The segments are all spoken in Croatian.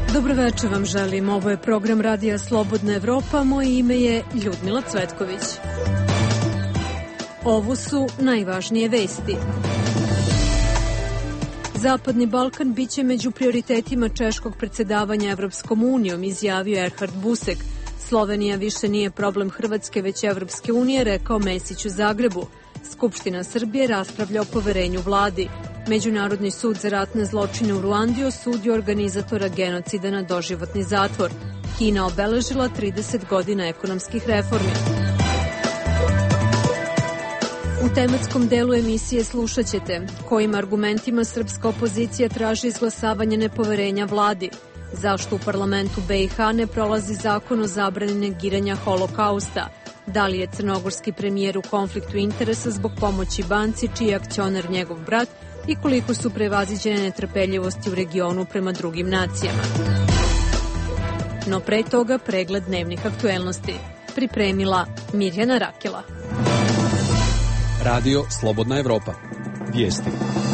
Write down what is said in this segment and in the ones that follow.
Dobro večer vam želim. Ovo je program Radija Slobodna Evropa. Moje ime je Ljudmila Cvetković. Ovo su najvažnije vesti. Zapadni Balkan biće među prioritetima češkog predsjedavanja Evropskom unijom, izjavio Erhard Busek. Slovenija više nije problem Hrvatske, već Evropske unije, rekao Mesić u Zagrebu. Skupština Srbije raspravlja o poverenju vladi. Međunarodni sud za ratne zločine u Ruandi osudio organizatora genocida na doživotni zatvor. Kina obeležila 30 godina ekonomskih reformi. U tematskom delu emisije slušat ćete kojim argumentima srpska opozicija traži izglasavanje nepoverenja vladi, zašto u parlamentu BiH ne prolazi zakon o zabrani negiranja holokausta, da li je crnogorski premijer u konfliktu interesa zbog pomoći banci čiji je akcionar njegov brat i koliko su prevaziđene netrpeljivosti u regionu prema drugim nacijama. No pre toga pregled dnevnih aktuelnosti. Pripremila Mirjana Rakela. Radio Slobodna Evropa. Vijesti.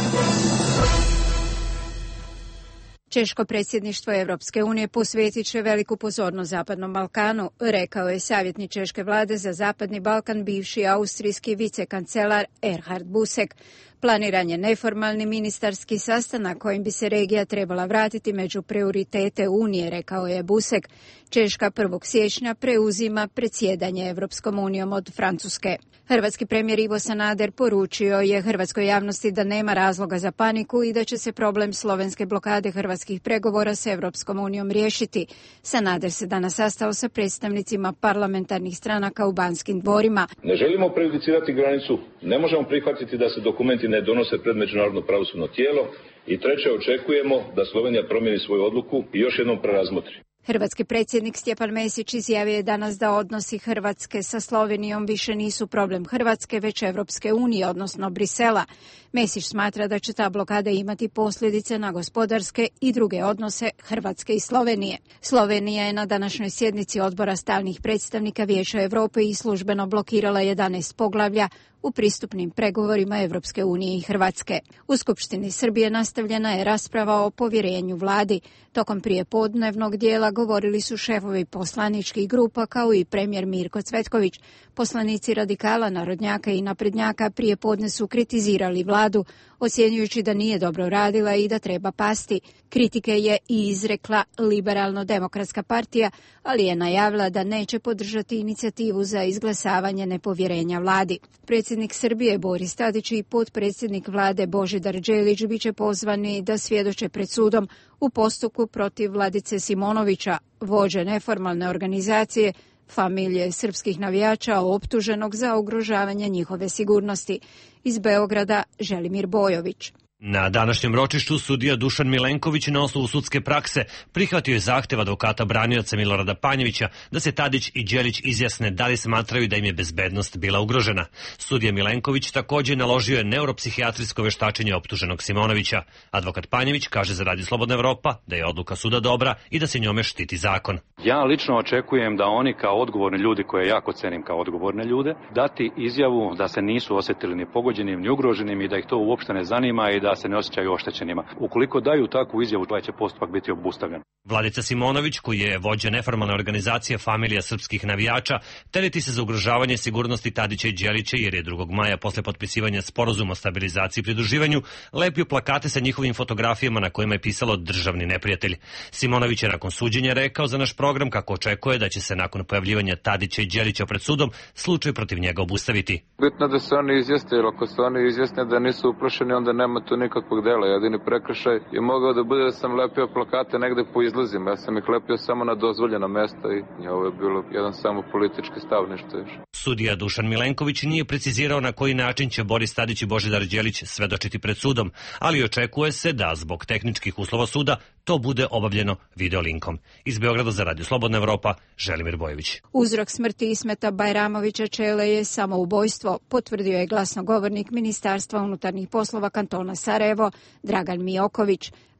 Češko predsjedništvo Evropske unije posvetit će veliku pozornost Zapadnom Balkanu, rekao je savjetnik češke vlade za Zapadni Balkan, bivši austrijski vicekancelar Erhard Busek. Planiran je neformalni ministarski sastanak kojim bi se regija trebala vratiti među prioritete Unije, rekao je Busek. Češka 1. siječnja preuzima predsjedanje Evropskom unijom od Francuske. Hrvatski premijer Ivo Sanader poručio je hrvatskoj javnosti da nema razloga za paniku i da će se problem slovenske blokade hrvatskih pregovora s Evropskom unijom riješiti. Sanader se danas sastao sa predstavnicima parlamentarnih stranaka u Banskim dvorima. Ne želimo prejudicirati granicu, ne možemo prihvatiti da se dokumenti ne donose pred međunarodno pravosudno tijelo i treće, očekujemo da Slovenija promijeni svoju odluku i još jednom prerazmotri. Hrvatski predsjednik Stjepan Mesić izjavio je danas da odnosi Hrvatske sa Slovenijom više nisu problem Hrvatske, već Evropske unije, odnosno Brisela. Mesić smatra da će ta blokada imati posljedice na gospodarske i druge odnose Hrvatske i Slovenije. Slovenija je na današnjoj sjednici odbora stalnih predstavnika Vijeća Europe i službeno blokirala 11 poglavlja u pristupnim pregovorima Evropske unije i Hrvatske. U Skupštini Srbije nastavljena je rasprava o povjerenju vladi. Tokom prijepodnevnog dijela govorili su šefovi poslaničkih grupa kao i premijer Mirko Cvetković. Poslanici Radikala, Narodnjaka i Naprednjaka prijepodne su kritizirali vladu, ocjenjujući da nije dobro radila i da treba pasti. Kritike je i izrekla Liberalno-demokratska partija, ali je najavila da neće podržati inicijativu za izglasavanje nepovjerenja vladi. Predsjednik Srbije Boris Tadić i potpredsjednik vlade Božidar Đelić biće pozvani da svjedoče pred sudom u postupku protiv Vladice Simonovića, vođe neformalne organizacije Familije srpskih navijača optuženog za ugrožavanje njihove sigurnosti. Iz Beograda Želimir Bojović. Na današnjem ročištu sudija Dušan Milenković na osnovu sudske prakse prihvatio je zahtev advokata branioca Milorada Panjevića da se Tadić i Đelić izjasne da li smatraju da im je bezbednost bila ugrožena. Sudija Milenković također naložio je neuropsihijatrijsko veštačenje optuženog Simonovića. Advokat Panjević kaže za Radio Slobodna Evropa da je odluka suda dobra i da se njome štiti zakon. Ja lično očekujem da oni kao odgovorni ljudi, koje jako cenim kao odgovorne ljude, dati izjavu da se nisu osjetili ni pogođenim ni ugroženim i da ih to uopšte ne zanima i da se ne osjećaju oštećenima. Ukoliko daju takvu izjavu, taj će postupak biti obustavljen. Vladica Simonović, koji je vođa neformalne organizacije Familija srpskih navijača, tereti se za ugrožavanje sigurnosti Tadića i Đelića jer je 2. maja posle potpisivanja sporazuma o stabilizaciji i pridruživanju lepio plakate sa njihovim fotografijama na kojima je pisalo državni neprijatelj. Simonović je nakon suđenja rekao za naš program kako očekuje da će se nakon pojavljivanja Tadića i Đelića pred sudom slučaj protiv njega obustaviti. Bitno da se oni izjasne, jer ako se oni izjasne da nisu uplašeni, onda nema tu nikakvog dela. Jedini prekršaj je mogao da bude da sam lepio plakate negde po izlazima. Ja sam ih lepio samo na dozvoljena mesta i ovo je bilo jedan samo politički stav, nešto još. Sudija Dušan Milenković nije precizirao na koji način će Boris Tadić i Božidar Đelić svedočiti pred sudom, ali očekuje se da zbog tehničkih uslova suda to bude obavljeno videolinkom. Iz Beograda za Radio Slobodna Evropa, Želimir Bojović. Uzrok smrti Ismeta Bajramovića Čele je samoubojstvo, potvrdio je glasnogovornik Ministarstva unutarnjih poslova kantona Sarajevo, Dragan Mijoković.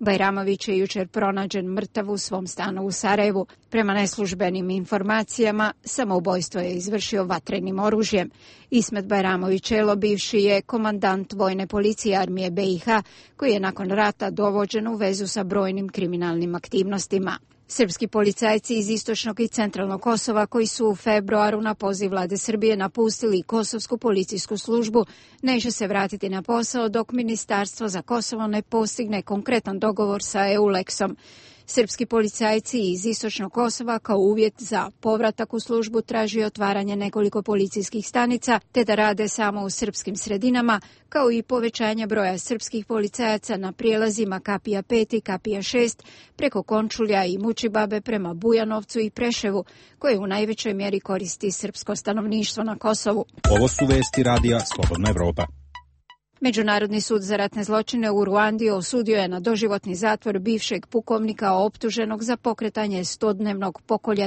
Bajramović je jučer pronađen mrtav u svom stanu u Sarajevu. Prema neslužbenim informacijama, samoubojstvo je izvršio vatrenim oružjem. Ismet Bajramović-Elo bivši je komandant vojne policije armije BiH, koji je nakon rata dovođen u vezu sa brojnim kriminalnim aktivnostima. Srpski policajci iz istočnog i centralnog Kosova koji su u februaru na poziv vlade Srbije napustili kosovsku policijsku službu neće se vratiti na posao dok Ministarstvo za Kosovo ne postigne konkretan dogovor sa EULEX-om. Srpski policajci iz istočnog Kosova kao uvjet za povratak u službu traži otvaranje nekoliko policijskih stanica te da rade samo u srpskim sredinama, kao i povećanje broja srpskih policajaca na prijelazima Kapija 5 i Kapija 6 preko Končulja i Mučibabe prema Bujanovcu i Preševu, koje u najvećoj mjeri koristi srpsko stanovništvo na Kosovu. Ovo su vesti radija Slobodna Evropa. Međunarodni sud za ratne zločine u Ruandi osudio je na doživotni zatvor bivšeg pukovnika optuženog za pokretanje 100-dnevnog pokolja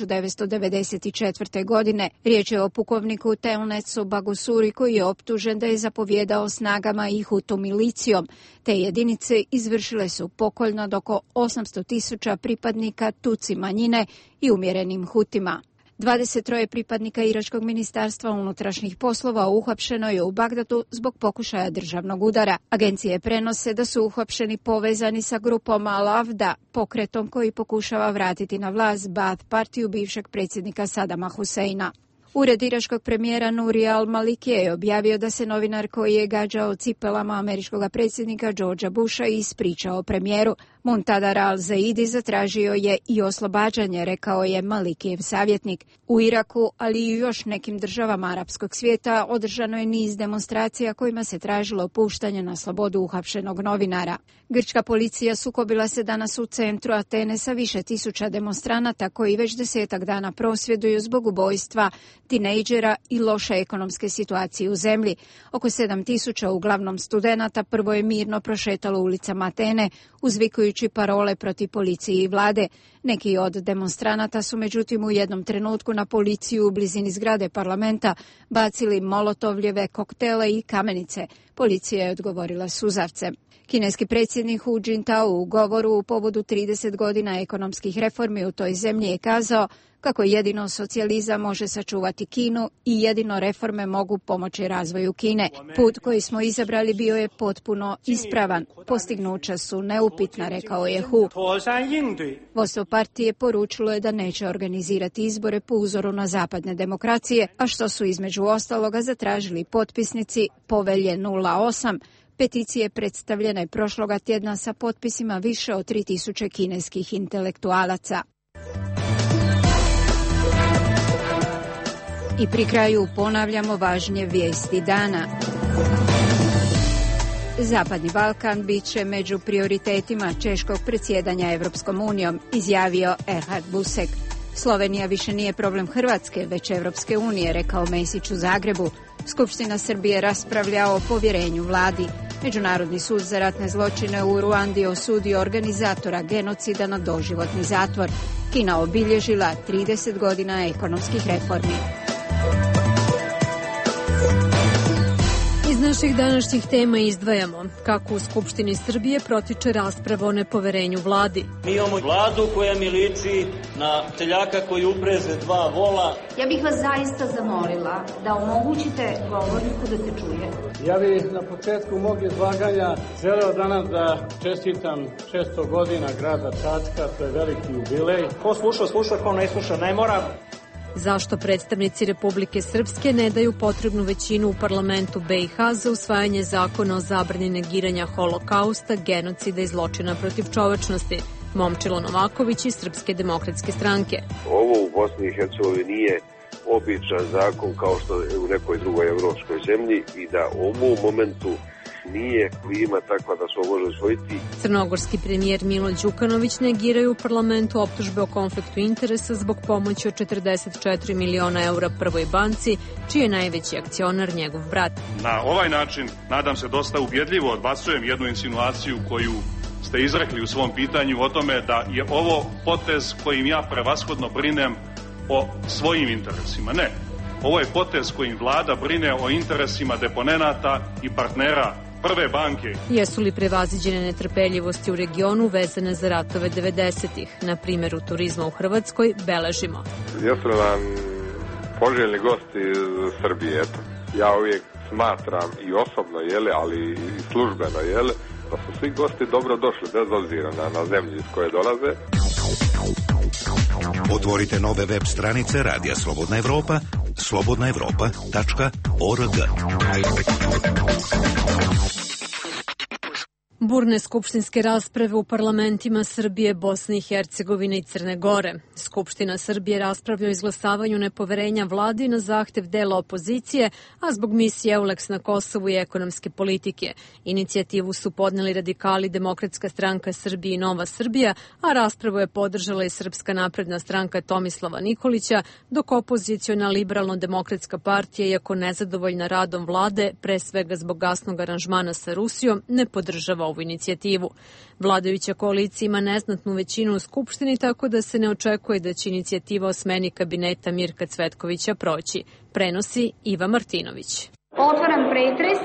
1994. godine. Riječ je o pukovniku Teonesu Bagusuri koji je optužen da je zapovjedao snagama i Hutu milicijom. Te jedinice izvršile su pokolj nad oko 800.000 pripadnika Tutsi manjine i umjerenim Hutima. 23 pripadnika Iračkog ministarstva unutrašnjih poslova uhapšeno je u Bagdadu zbog pokušaja državnog udara. Agencije prenose da su uhapšeni povezani sa grupom Al-Afda, pokretom koji pokušava vratiti na vlast Baath partiju bivšeg predsjednika Sadama Huseina. Ured iračkog premijera Nuri al-Maliki je objavio da se novinar koji je gađao cipelama američkog predsjednika Georgea Busha ispričao premijeru. Muntadar al-Zaidi zatražio je i oslobađanje, rekao je Malikijev savjetnik. U Iraku, ali i u još nekim državama arapskog svijeta, održano je niz demonstracija kojima se tražilo puštanje na slobodu uhapšenog novinara. Grčka policija sukobila se danas u centru Atene sa više tisuća demonstranata koji već 10 dana prosvjeduju zbog ubojstva tinejdžera i loše ekonomske situacije u zemlji. Oko 7.000, uglavnom studenata, prvo je mirno prošetalo ulicama Atene, uzvikujući parole protiv policije i vlade. Neki od demonstranata su međutim u jednom trenutku na policiju u blizini zgrade parlamenta bacili molotovljeve koktele i kamenice. Policija je odgovorila suzavcem. Kineski predsjednik Hu Jintao u govoru u povodu 30 godina ekonomskih reformi u toj zemlji je kazao kako jedino socijalizam može sačuvati Kinu i jedino reforme mogu pomoći razvoju Kine. Put koji smo izabrali bio je potpuno ispravan. Postignuća su neupitna, rekao je Hu. Vodstvo partije poručilo je da neće organizirati izbore po uzoru na zapadne demokracije, a što su između ostaloga zatražili potpisnici Povelje 08, peticije predstavljene prošloga tjedna sa potpisima više od 3000 kineskih intelektualaca. I pri kraju ponavljamo važnije vijesti dana. Zapadni Balkan bit će među prioritetima češkog predsjedanja Evropskom unijom, izjavio Erhard Busek. Slovenija više nije problem Hrvatske, već Evropske unije, rekao Mesić u Zagrebu. Skupština Srbije raspravlja o povjerenju vladi. Međunarodni sud za ratne zločine u Ruandi osudio organizatora genocida na doživotni zatvor. Kina obilježila 30 godina ekonomskih reformi. Iz naših današnjih tema izdvajamo kako u Skupštini Srbije protiče rasprava o nepoverenju vladi. Mi imamo vladu koja mi liči na seljaka koji upreze 2 vola. Ja bih vas zaista zamolila da omogućite govorniku da se čuje. Ja bih na početku mog izlaganja želeo danas da čestitam 600 godina grada Čačka, to je veliki jubilej. Ko sluša, sluša, ko ne sluša, ne mora. Zašto predstavnici Republike Srpske ne daju potrebnu većinu u parlamentu BiH za usvajanje zakona o zabrani negiranja holokausta, genocida i zločina protiv čovečnosti? Momčilo Novaković iz Srpske demokratske stranke. Ovo u Bosni i Hercegovini nije običan zakon kao što je u nekoj drugoj evropskoj zemlji i da u ovom momentu nije klima takva da se može usvojiti. Crnogorski premijer Milo Đukanović negiraju u parlamentu optužbe o konfliktu interesa zbog pomoći od 44 miliona eura Prvoj banci, čiji je najveći akcionar njegov brat. Na ovaj način, nadam se, dosta ubjedljivo odbacujem jednu insinuaciju koju ste izrekli u svom pitanju o tome da je ovo potez kojim ja prevashodno brinem o svojim interesima. Ne, ovo je potez kojim vlada brine o interesima deponenata i partnera prve banke. Jesu li prevaziđene netrpeljivosti u regionu vezane za ratove 90-ih? Na primjeru turizma u Hrvatskoj beležimo. Jesu li nam poželjni gosti iz Srbije? Eto. Ja uvijek smatram i osobno, ali i službeno, da su svi gosti dobro došli, bez obzira na zemlji iz koje dolaze. Otvorite nove web stranice Radija Slobodna Evropa, slobodnaevropa.org. Burne skupštinske rasprave u parlamentima Srbije, Bosne i Hercegovine i Crne Gore. Skupština Srbije raspravlja o izglasavanju nepoverenja vladi na zahtev dela opozicije, a zbog misije EULEX na Kosovu i ekonomske politike. Inicijativu su podneli radikali Demokratska stranka Srbije i Nova Srbija, a raspravu je podržala i Srpska napredna stranka Tomislava Nikolića, dok opoziciona Liberalno-demokratska partija, iako nezadovoljna radom vlade, pre svega zbog gasnog aranžmana sa Rusijom, ne podržava ovu inicijativu. Vladajuća koalicija ima neznatnu većinu u Skupštini, tako da se ne očekuje da će inicijativa o smeni kabineta Mirka Cvetkovića proći. Prenosi Iva Martinović. Otvaram pretres.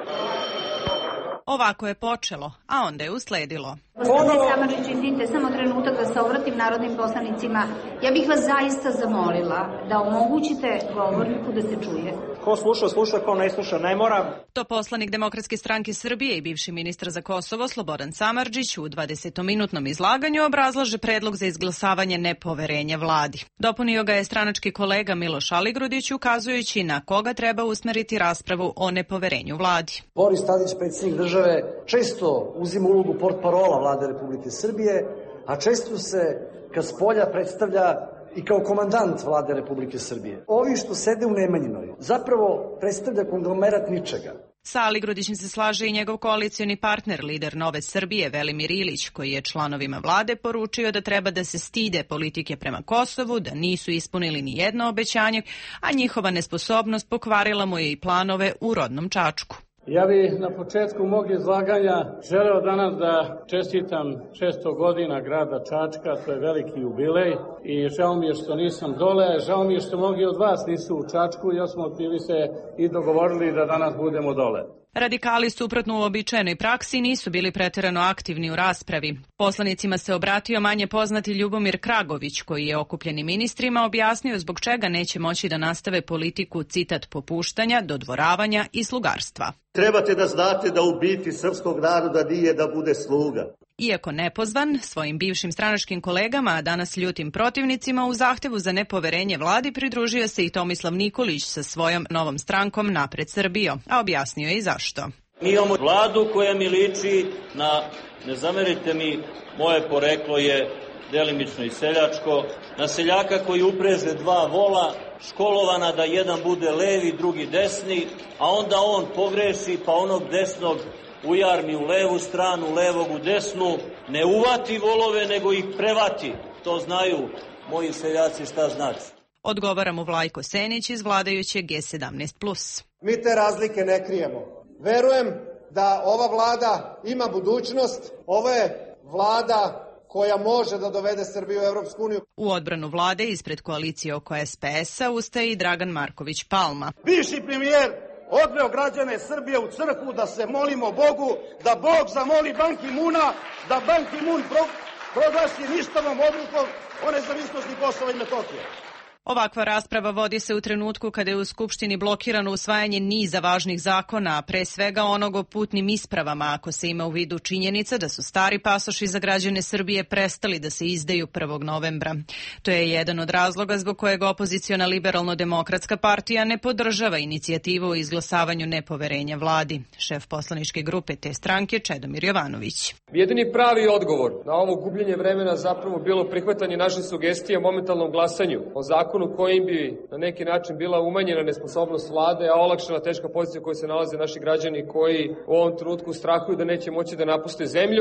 Ovako je počelo, a onda je usledilo. Gospodine Samardžić, izvinite, samo trenutak da se obratim narodnim poslanicima. Ja bih vas zaista zamolila da omogućite govorniku da se čuje. Ko sluša, ko ne sluša, ne mora. To poslanik Demokratske stranke Srbije i bivši ministar za Kosovo Slobodan Samardžić u 20-minutnom izlaganju obrazlaže predlog za izglasavanje nepoverenja vladi. Dopunio ga je stranački kolega Miloš Aligrudić, ukazujući na koga treba usmeriti raspravu o nepoverenju vladi. Boris Tadić, predsjednik države, često uzima ulogu portparola vlade Republike Srbije, a često se ka spolja predstavlja i kao komandant vlade Republike Srbije. Ovi što sede u Nemanjinoj zapravo predstavlja konglomerat ničega. Sa Aligrudićem se slaže i njegov koalicioni partner, lider Nove Srbije, Velimir Ilić, koji je članovima vlade poručio da treba da se stide politike prema Kosovu, da nisu ispunili ni jedno obećanje, a njihova nesposobnost pokvarila mu je i planove u rodnom Čačku. Ja bih na početku mog izlaganja želeo danas da čestitam 600 godina grada Čačka, to je veliki jubilej i žao mi je što nisam dole, žao mi je što mnogi od vas nisu u Čačku, ja smo bili se i dogovorili da danas budemo dole. Radikali suprotno uobičajenoj praksi nisu bili preterano aktivni u raspravi. Poslanicima se obratio manje poznati Ljubomir Kragović, koji je okupljenim ministrima objasnio zbog čega neće moći da nastave politiku, citat, popuštanja, dodvoravanja i slugarstva. Trebate da znate da u biti srpskog naroda nije da bude sluga. Iako nepozvan, svojim bivšim stranačkim kolegama, a danas ljutim protivnicima, u zahtevu za nepoverenje vladi pridružio se i Tomislav Nikolić sa svojom novom strankom Napred Srbijo, a objasnio je i zašto. Mi imamo vladu koja mi liči na, ne zamerite mi, moje poreklo je delimično i seljačko, na seljaka koji upreže dva vola, školovana da jedan bude levi, drugi desni, a onda on pogreši pa onog desnog ujarmi u levu stranu, levog u desnu, ne uvati volove, nego ih prevati. To znaju moji seljaci šta znači. Odgovara mu Vlajko Senić iz vladajuće G17+. Mi te razlike ne krijemo. Verujem da ova vlada ima budućnost. Ovo je vlada koja može da dovede Srbiju u Evropsku uniju. U odbranu vlade ispred koalicije oko SPS-a ustaje i Dragan Marković Palma. Bivši premijer odveo građane Srbije u crkvu da se molimo Bogu, da Bog zamoli Ban Ki-muna, da Ban Ki-mun proglasi ništavom odlukom o nezavisnosti Kosova i Metohije. Ovakva rasprava vodi se u trenutku kada je u Skupštini blokirano usvajanje niza važnih zakona, a pre svega onog o putnim ispravama, ako se ima u vidu činjenica da su stari pasoši za građane Srbije prestali da se izdaju 1. novembra. To je jedan od razloga zbog kojeg opoziciona Liberalno-demokratska partija ne podržava inicijativu o izglasavanju nepoverenja vladi. Šef poslaničke grupe te stranke Čedomir Jovanović. Jedini pravi odgovor na ovo gubljenje vremena zapravo bilo prihvatanje naše sugestije o momentalnom glasanju o zakonu kojim bi na neki način bila umanjena nesposobnost vlade, a olakšana teška pozicija u kojoj se nalaze naši građani koji u ovom trenutku strahuju da neće moći da napuste zemlju.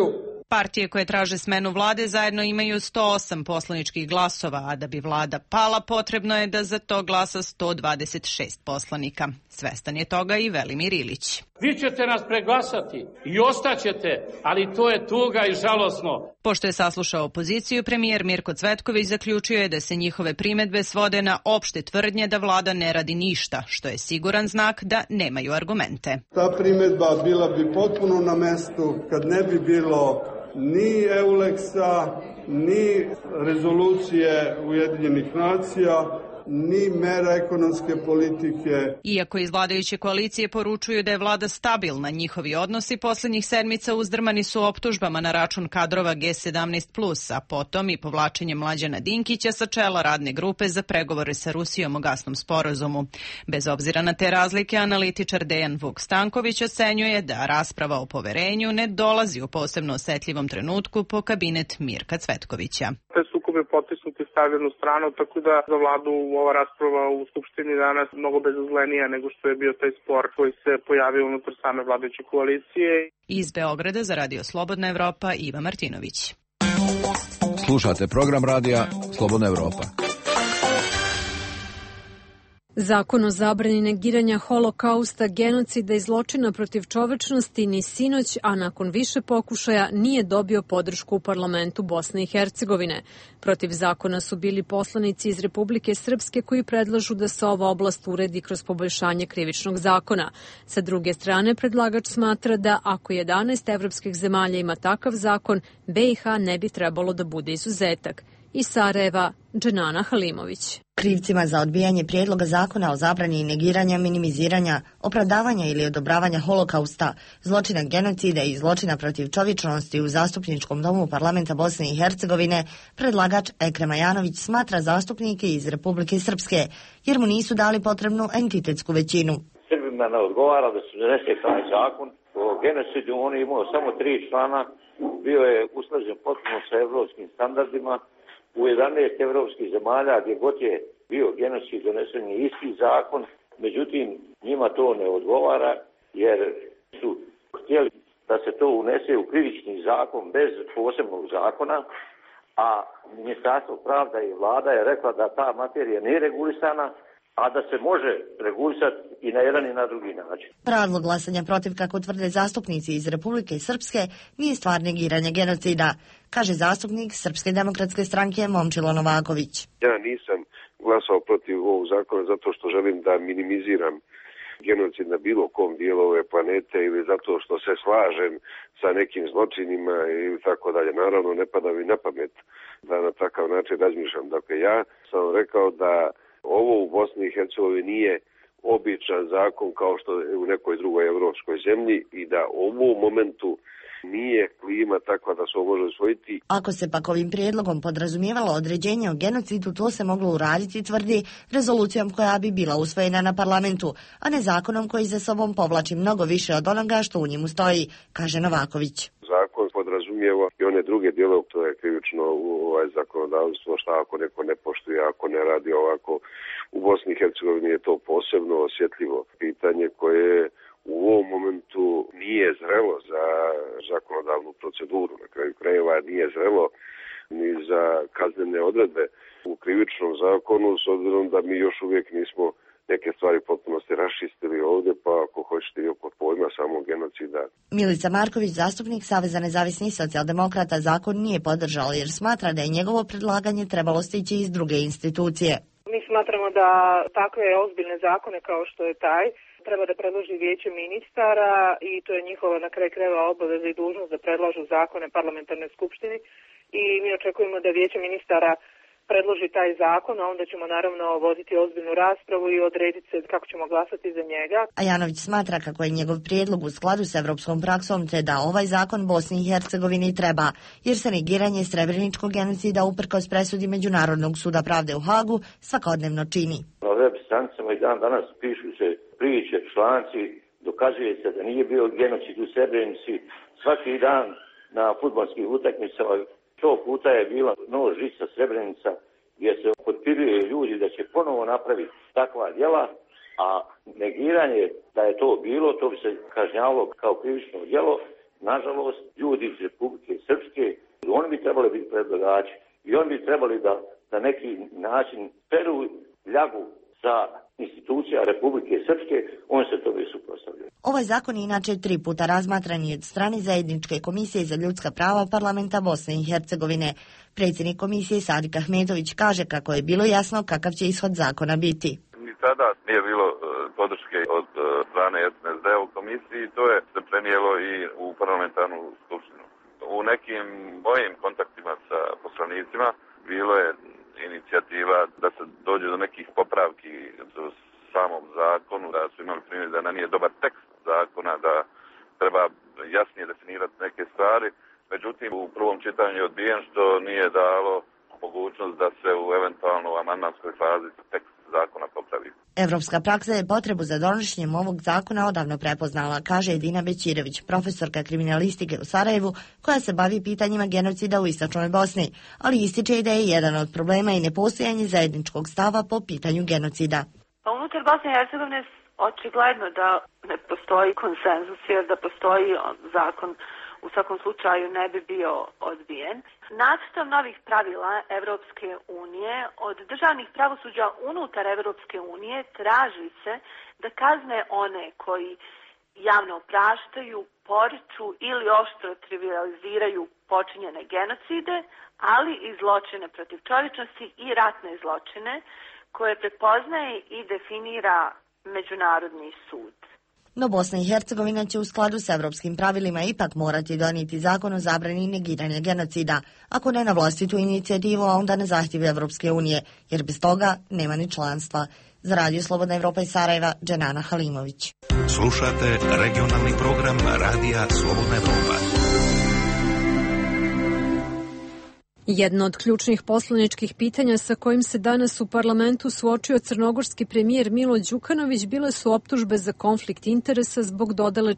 Partije koje traže smenu vlade zajedno imaju 108 poslaničkih glasova, a da bi vlada pala potrebno je da za to glasa 126 poslanika. Svestan je toga i Velimir Ilić. Vi ćete nas preglasati i ostaćete, ali to je tuga i žalosno. Pošto je saslušao opoziciju, premijer Mirko Cvetković zaključio je da se njihove primedbe svode na opšte tvrdnje da vlada ne radi ništa, što je siguran znak da nemaju argumente. Ta primedba bila bi potpuno na mestu kad ne bi bilo ni Euleksa, ni rezolucije Ujedinjenih nacija, ni mera ekonomske politike. Iako iz vladajuće koalicije poručuju da je vlada stabilna, njihovi odnosi poslednjih sedmica uzdrmani su optužbama na račun kadrova G17+, a potom i povlačenjem Mlađana Dinkića sa čela radne grupe za pregovore sa Rusijom o gasnom sporazumu. Bez obzira na te razlike, analitičar Dejan Vuk Stanković ocenjuje da rasprava o poverenju ne dolazi u posebno osetljivom trenutku po kabinet Mirka Cvetkovića. Te sukobe potisnuti stavljaju jednu stranu, tako da za vladu ova rasprava u Skupštini danas mnogo bezazlenija nego što je bio taj spor koji se pojavio unutar same vladajuće koalicije. Iz Beograda za Radio Slobodna Evropa Iva Martinović. Slušate program radija Slobodna Evropa. Zakon o zabrani negiranja holokausta, genocida i zločina protiv čovečnosti ni sinoć, a nakon više pokušaja nije dobio podršku u parlamentu Bosne i Hercegovine. Protiv zakona su bili poslanici iz Republike Srpske koji predlažu da se ova oblast uredi kroz poboljšanje krivičnog zakona. Sa druge strane, predlagač smatra da ako 11 evropskih zemalja ima takav zakon, BiH ne bi trebalo da bude izuzetak. Iz Sarajeva, Dženana Halimović. Krivcima za odbijanje prijedloga zakona o zabrani negiranja, minimiziranja, opravdavanja ili odobravanja holokausta, zločina genocida i zločina protiv čovječnosti u Zastupničkom domu parlamenta Bosne i Hercegovine, predlagač Ekrem Ajanović smatra zastupnike iz Republike Srpske, jer mu nisu dali potrebnu entitetsku većinu. Srbima ne odgovara da se donese taj zakon o genocidu, on je imao samo 3 člana, bio je usklađen potpuno sa evropskim standardima. U 11 evropskih zemalja gdje god je bio genocid donesen je isti zakon, međutim njima to ne odgovara jer su htjeli da se to unese u krivični zakon bez posebnog zakona, a Ministarstvo pravda i vlada je rekla da ta materija nije regulisana, a da se može regulisati i na jedan i na drugi način. Razlog glasanja protiv, kako tvrde zastupnici iz Republike Srpske, nije stvar negiranja genocida, kaže zastupnik Srpske demokratske stranke Momčilo Novaković. Ja nisam glasao protiv ovog zakona zato što želim da minimiziram genocid na bilo kom dijelu ove planete ili zato što se slažem sa nekim zločinima ili tako dalje. Naravno, ne pada mi na pamet da na takav način razmišljam. Dakle, ja sam rekao da ovo u Bosni i Hercegovini nije običan zakon kao što je u nekoj drugoj evropskoj zemlji i da u ovom momentu nije klima takva da se ovo može usvojiti. Ako se pak ovim prijedlogom podrazumijevalo određenje o genocidu, to se moglo uraditi, tvrdi, rezolucijom koja bi bila usvojena na parlamentu, a ne zakonom koji za sobom povlači mnogo više od onoga što u njemu stoji, kaže Novaković. Zakon podrazumijeva i one druge dijelove, to je krivično zakonodavstvo, šta ako neko ne poštuje, ako ne radi ovako. U Bosni i Hercegovini je to posebno osjetljivo pitanje koje u ovom momentu nije zrelo za zakonodavnu proceduru. Na kraju krajeva nije zrelo ni za kaznene odredbe u krivičnom zakonu, s obzirom da mi još uvijek nismo neke stvari potpunosti raščistili ovdje, pa ako hoćete i oko pojma samog genocida. Milica Marković, zastupnik Saveza nezavisnih socijaldemokrata, zakon nije podržao jer smatra da je njegovo predlaganje trebalo stići iz druge institucije. Mi smatramo da takve ozbiljne zakone kao što je taj treba da predloži vijeće ministara i to je njihova na kraju krajeva obaveza i dužnost da predlažu zakone parlamentarnoj skupštini i mi očekujemo da vijeće ministara predloži taj zakon, a onda ćemo naravno voditi ozbiljnu raspravu i odrediti se kako ćemo glasati za njega. Ajanović smatra kako je njegov prijedlog u skladu s evropskom praksom te da ovaj zakon Bosni i Hercegovini treba, jer se negiranje srebreničkog genocida uprkos presudi Međunarodnog suda pravde u Hagu svakodnevno čini. Na web stranicama i dan danas pišu se priče, članci, dokazuje se da nije bio genocid u Srebrenici. Svaki dan na fudbalskih utakmicama 100 puta je bila nož žica Srebrenica gdje se potpiruje ljudi da će ponovo napraviti takva djela, a negiranje da je to bilo, to bi se kažnjavalo kao krivično djelo nažalost, ljudi iz Republike Srpske, oni bi trebali biti predlagači i oni bi trebali da na neki način peru ljagu sa institucija Republike Srpske, on se tome suprotstavlja. Ovaj zakon je inače 3 puta razmatran i od strane Zajedničke komisije za ljudska prava parlamenta Bosne i Hercegovine. Predsjednik komisije Sadik Ahmetović kaže kako je bilo jasno kakav će ishod zakona biti. Ni tada nije bilo podrške od strane SNSD u komisiji, to je se prenijelo i u parlamentarnu skupštinu. U nekim mojim kontaktima sa poslanicima bilo je inicijativa da se dođe do nekih popravki u samom zakonu, da su imali primjer da nije dobar tekst zakona, da treba jasnije definirati neke stvari. Međutim, u prvom čitanju je odbijen, što nije dalo mogućnost da se u eventualno amandmanskoj fazi tekst zakona popravi. Evropska praksa je potrebu za donošenjem ovog zakona odavno prepoznala, kaže Edina Bećirević, profesorka kriminalistike u Sarajevu, koja se bavi pitanjima genocida u istočnoj Bosni, ali ističe i da je jedan od problema i nepostojanje zajedničkog stava po pitanju genocida. Pa unutar Bosne i Hercegovine očigledno da ne postoji konsenzus, jer da postoji zakon u svakom slučaju ne bi bio odbijen. Nacrtom novih pravila Evropske unije od državnih pravosuđa unutar Evropske unije traži se da kazne one koji javno opraštaju, poriču ili oštro trivializiraju počinjene genocide, ali i zločine protiv čovječnosti i ratne zločine koje prepoznaje i definira Međunarodni sud. No Bosna i Hercegovina će u skladu s evropskim pravilima ipak morati donijeti zakon o zabrani negiranja genocida, ako ne na vlastitu inicijativu, a onda na zahtjev Evropske unije, jer bez toga nema ni članstva. Za Radio Slobodna Evropa iz Sarajeva, Dženana Halimović. Slušate regionalni program Radija Slobodna Evropa. Jedno od ključnih poslaničkih pitanja sa kojim se danas u parlamentu suočio crnogorski premijer Milo Đukanović bile su optužbe za konflikt interesa zbog dodele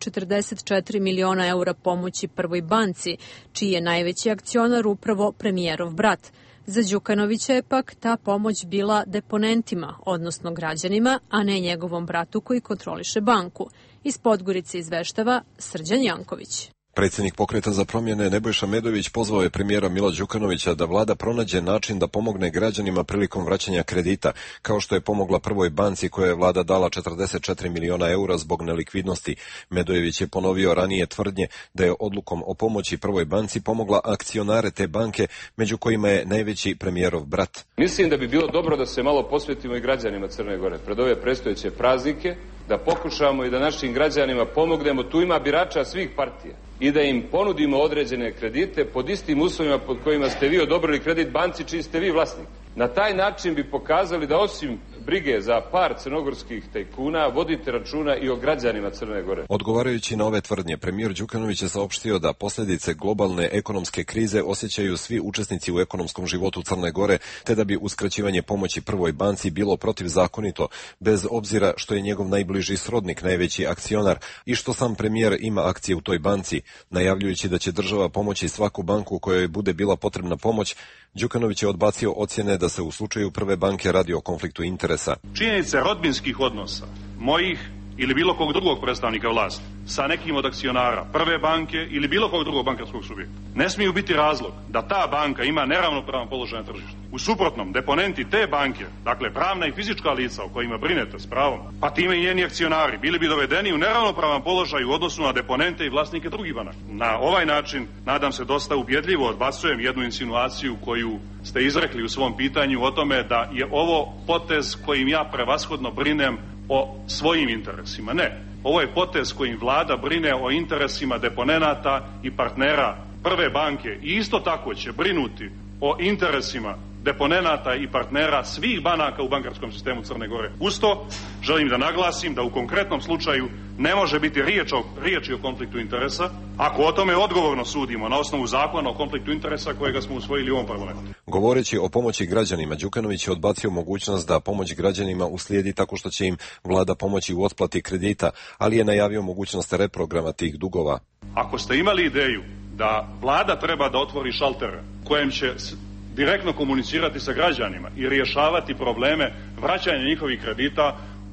44 miliona eura pomoći Prvoj banci, čiji je najveći akcionar upravo premijerov brat. Za Đukanovića je pak ta pomoć bila deponentima, odnosno građanima, a ne njegovom bratu koji kontroliše banku. Iz Podgorice izveštava Srđan Janković. Predsjednik Pokreta za promjene Nebojša Medović pozvao je premijera Mila Đukanovića da vlada pronađe način da pomogne građanima prilikom vraćanja kredita, kao što je pomogla Prvoj banci koja je vlada dala 44 miliona eura zbog nelikvidnosti. Medojević je ponovio ranije tvrdnje da je odlukom o pomoći Prvoj banci pomogla akcionare te banke, među kojima je najveći premijerov brat. Mislim da bi bilo dobro da se malo posvetimo i građanima Crne Gore pred ove predstojeće praznike, da pokušamo i da našim građanima pomognemo. Tu ima birača svih partija i da im ponudimo određene kredite pod istim uslovima pod kojima ste vi odobrili kredit banci čiji ste vi vlasnik. Na taj način bi pokazali da osim brige za par crnogorskih tajkuna vodite računa i o građanima Crne Gore. Odgovarajući na ove tvrdnje, premijer Đukanović je saopštio da posljedice globalne ekonomske krize osjećaju svi učesnici u ekonomskom životu Crne Gore, te da bi uskraćivanje pomoći Prvoj banci bilo protivzakonito, bez obzira što je njegov najbliži srodnik najveći akcionar i što sam premijer ima akcije u toj banci. Najavljujući da će država pomoći svaku banku kojoj bude bila potrebna pomoć, Đukanović je odbacio ocjene da se u slučaju Prve banke radi o konfliktu interesa. Činjenice rodbinskih odnosa, mojih ili bilo kog drugog predstavnika vlasti, sa nekim od akcionara Prve banke ili bilo kog drugog bankarskog subjekta, ne smiju biti razlog da ta banka ima neravnopravan položaj na tržištu. U suprotnom, deponenti te banke, dakle pravna i fizička lica o kojima brinete s pravom, pa time i njeni akcionari, bili bi dovedeni u neravnopravan položaj u odnosu na deponente i vlasnike drugih banaka. Na ovaj način, nadam se, dosta ubjedljivo odbacujem jednu insinuaciju koju ste izrekli u svom pitanju o tome da je ovo potez kojim ja prevashodno brinem o svojim interesima. Ne, ovo je potez kojim vlada brine o interesima deponenata i partnera Prve banke i isto tako će brinuti o interesima deponenata i partnera svih banaka u bankarskom sistemu Crne Gore. Uz to želim da naglasim da u konkretnom slučaju ne može biti riječi o konfliktu interesa ako o tome odgovorno sudimo na osnovu zakona o konfliktu interesa kojega smo usvojili u ovom parlamentu. Govoreći o pomoći građanima, Đukanović je odbacio mogućnost da pomoć građanima uslijedi tako što će im vlada pomoći u otplati kredita, ali je najavio mogućnost reprograma tih dugova. Ako ste imali ideju da vlada treba da otvori šaltere kojem će direktno komunicirati sa građanima i rješavati probleme vraćanja njihovih kredita,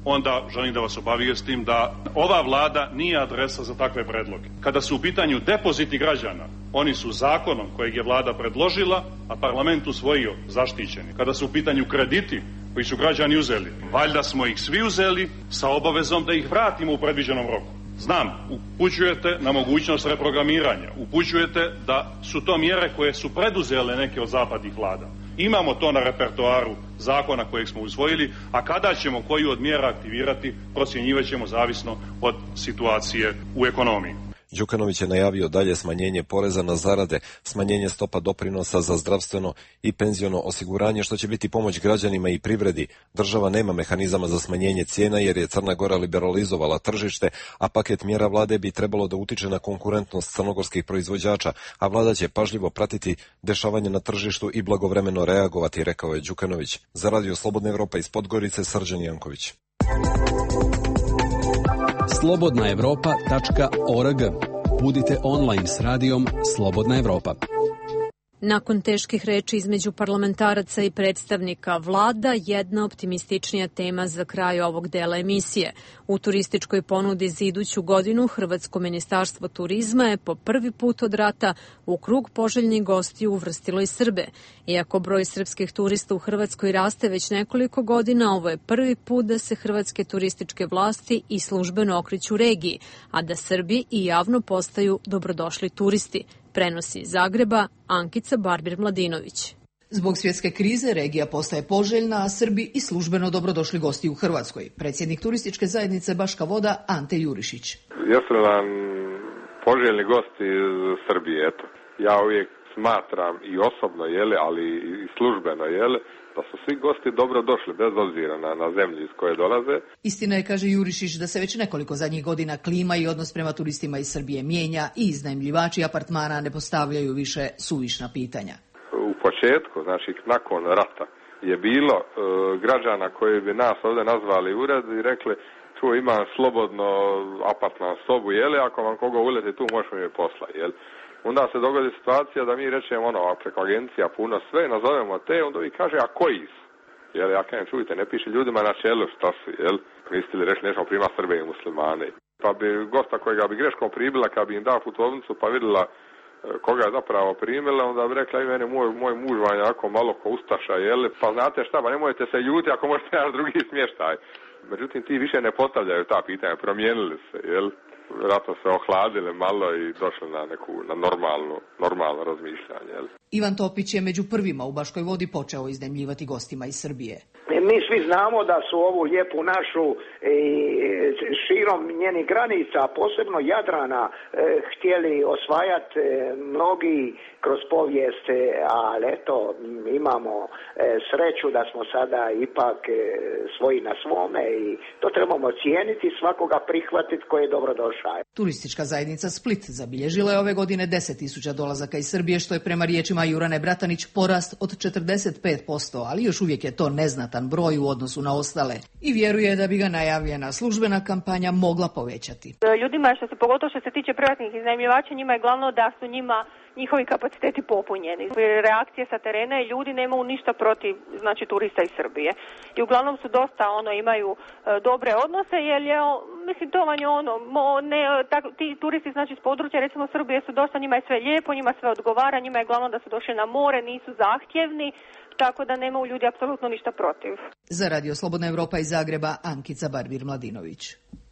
onda želim da vas obavijestim da ova vlada nije adresa za takve predloge. Kada su u pitanju depoziti građana, oni su zakonom kojeg je vlada predložila, a parlament usvojio, zaštićeni. Kada su u pitanju krediti koji su građani uzeli, valjda smo ih svi uzeli sa obavezom da ih vratimo u predviđenom roku. Znam, upućujete na mogućnost reprogramiranja, upućujete da su to mjere koje su preduzele neke od zapadnih vlada. Imamo to na repertoaru zakona kojeg smo usvojili, a kada ćemo koju od mjera aktivirati, procjenjivat ćemo zavisno od situacije u ekonomiji. Đukanović je najavio dalje smanjenje poreza na zarade, smanjenje stopa doprinosa za zdravstveno i penziono osiguranje, što će biti pomoć građanima i privredi. Država nema mehanizama za smanjenje cijena jer je Crna Gora liberalizovala tržište, a paket mjera vlade bi trebalo da utiče na konkurentnost crnogorskih proizvođača, a vlada će pažljivo pratiti dešavanje na tržištu i blagovremeno reagovati, rekao je Đukanović. Za Radio Slobodna Evropa iz Podgorice, Srđan Janković. slobodnaevropa.org. Budite online s radijom Slobodna Evropa. Nakon teških reči između parlamentaraca i predstavnika, vlada jedna optimističnija tema za kraj ovog dela emisije. U turističkoj ponudi za iduću godinu Hrvatsko ministarstvo turizma je po prvi put od rata u krug poželjnih gostiju uvrstilo i Srbe. Iako broj srpskih turista u Hrvatskoj raste već nekoliko godina, ovo je prvi put da se hrvatske turističke vlasti i službeno okreću regiji, a da Srbi i javno postaju dobrodošli turisti. Prenosi iz Zagreba Ankica Barbir-Mladinović. Zbog svjetske krize regija postaje poželjna, a Srbi i službeno dobrodošli gosti u Hrvatskoj. Predsjednik turističke zajednice Baška Voda Ante Jurišić. Jesu nam poželjni gosti iz Srbije, eto. Ja uvijek smatram i osobno, ali i službeno, da su svi gosti dobro došli, bez obzira na zemlju iz koje dolaze. Istina je, kaže Jurišić, da se već nekoliko zadnjih godina klima i odnos prema turistima iz Srbije mijenja i iznajmljivači apartmana ne postavljaju više suvišna pitanja. U početku, znači nakon rata, je bilo građana koji bi nas ovdje nazvali ured i rekli: tu imam slobodno apartman sobu, ako vam koga uleti tu možemo je posla, Onda se dogodi situacija da mi rečemo preko agencija puno sve, nazovemo te, onda vi kaže, a koji su? Ja kažem, čujte, ne piše ljudima na čelu šta su, mislili reći nećemo prima Srbe i muslimane. Pa bi gosta kojega bi greškom primila, kad bi im dao putovnicu pa vidjela koga je zapravo primila, onda bi rekla i meni moj muž vam je jako malo ko ustaša, pa znate šta, pa nemojte se ljuti ako možete naš drugi smještaj. Međutim, ti više ne postavljaju ta pitanja, promijenili se, vjerojatno se ohladili malo i došli na normalno razmišljanje. Ivan Topić je među prvima u Baškoj Vodi počeo iznajmljivati gostima iz Srbije. Mi svi znamo da su ovu lijepu našu širom njenih granica, posebno Jadrana, htjeli osvajati mnogi kroz povijest, ali eto, imamo sreću da smo sada ipak svoji na svome i to trebamo cijeniti, svakoga prihvatiti koji je dobrodošao. Turistička zajednica Split zabilježila je ove godine 10.000 dolazaka iz Srbije, što je prema riječima Jurane Bratanić porast od 45%, ali još uvijek je to neznatan broj u odnosu na ostale. I vjeruje da bi ga najavljena službena kampanja mogla povećati. Ljudima, pogotovo što se tiče privatnih iznajmljivača, njima je glavno da su njihovi kapaciteti popunjeni. Reakcije sa terena i ljudi nemaju ništa protiv turista iz Srbije. I uglavnom su dosta imaju dobre odnose, jer je to vam je ti turisti iz područja recimo Srbije su dosta, njima je sve lijepo, njima sve odgovara, njima je glavno da su došli na more, nisu zahtjevni, tako da nemaju ljudi apsolutno ništa protiv. Za Radio Slobodna Evropa iz Zagreba, Ankica Barbir-Mladinović.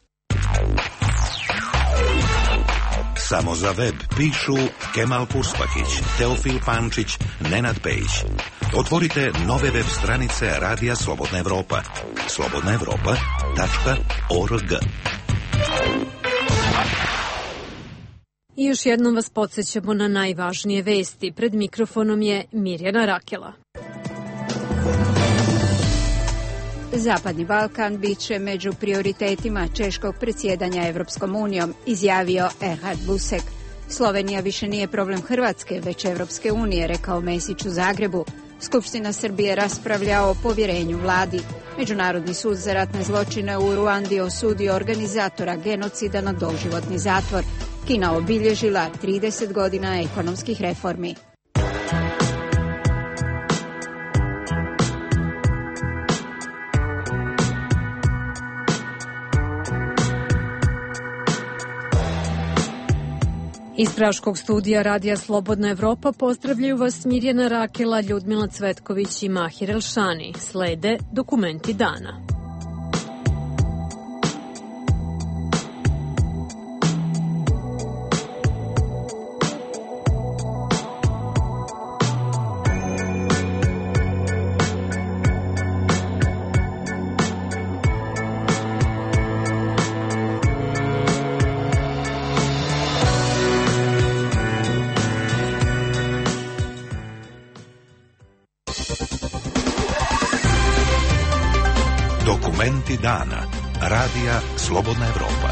Samo za web pišu Kemal Purspahić, Teofil Pančić, Nenad Pejić. Otvorite nove web stranice Radija Slobodna Evropa. slobodnaevropa.org. I još jednom vas podsjećamo na najvažnije vesti. Pred mikrofonom je Mirjana Rakela. Zapadni Balkan bit će među prioritetima češkog predsjedanja Evropskom unijom, izjavio Erhard Busek. Slovenija više nije problem Hrvatske, već Evropske unije, rekao Mesić u Zagrebu. Skupština Srbije raspravlja o povjerenju vladi. Međunarodni sud za ratne zločine u Ruandi osudio organizatora genocida na doživotni zatvor. Kina obilježila 30 godina ekonomskih reformi. Iz Praškog studija Radija Slobodna Evropa pozdravljaju vas Mirjana Rakela, Ljudmila Cvetković i Mahir Elšani. Slede dokumenti dana. Dokumenti dana. Radija Slobodna Evropa.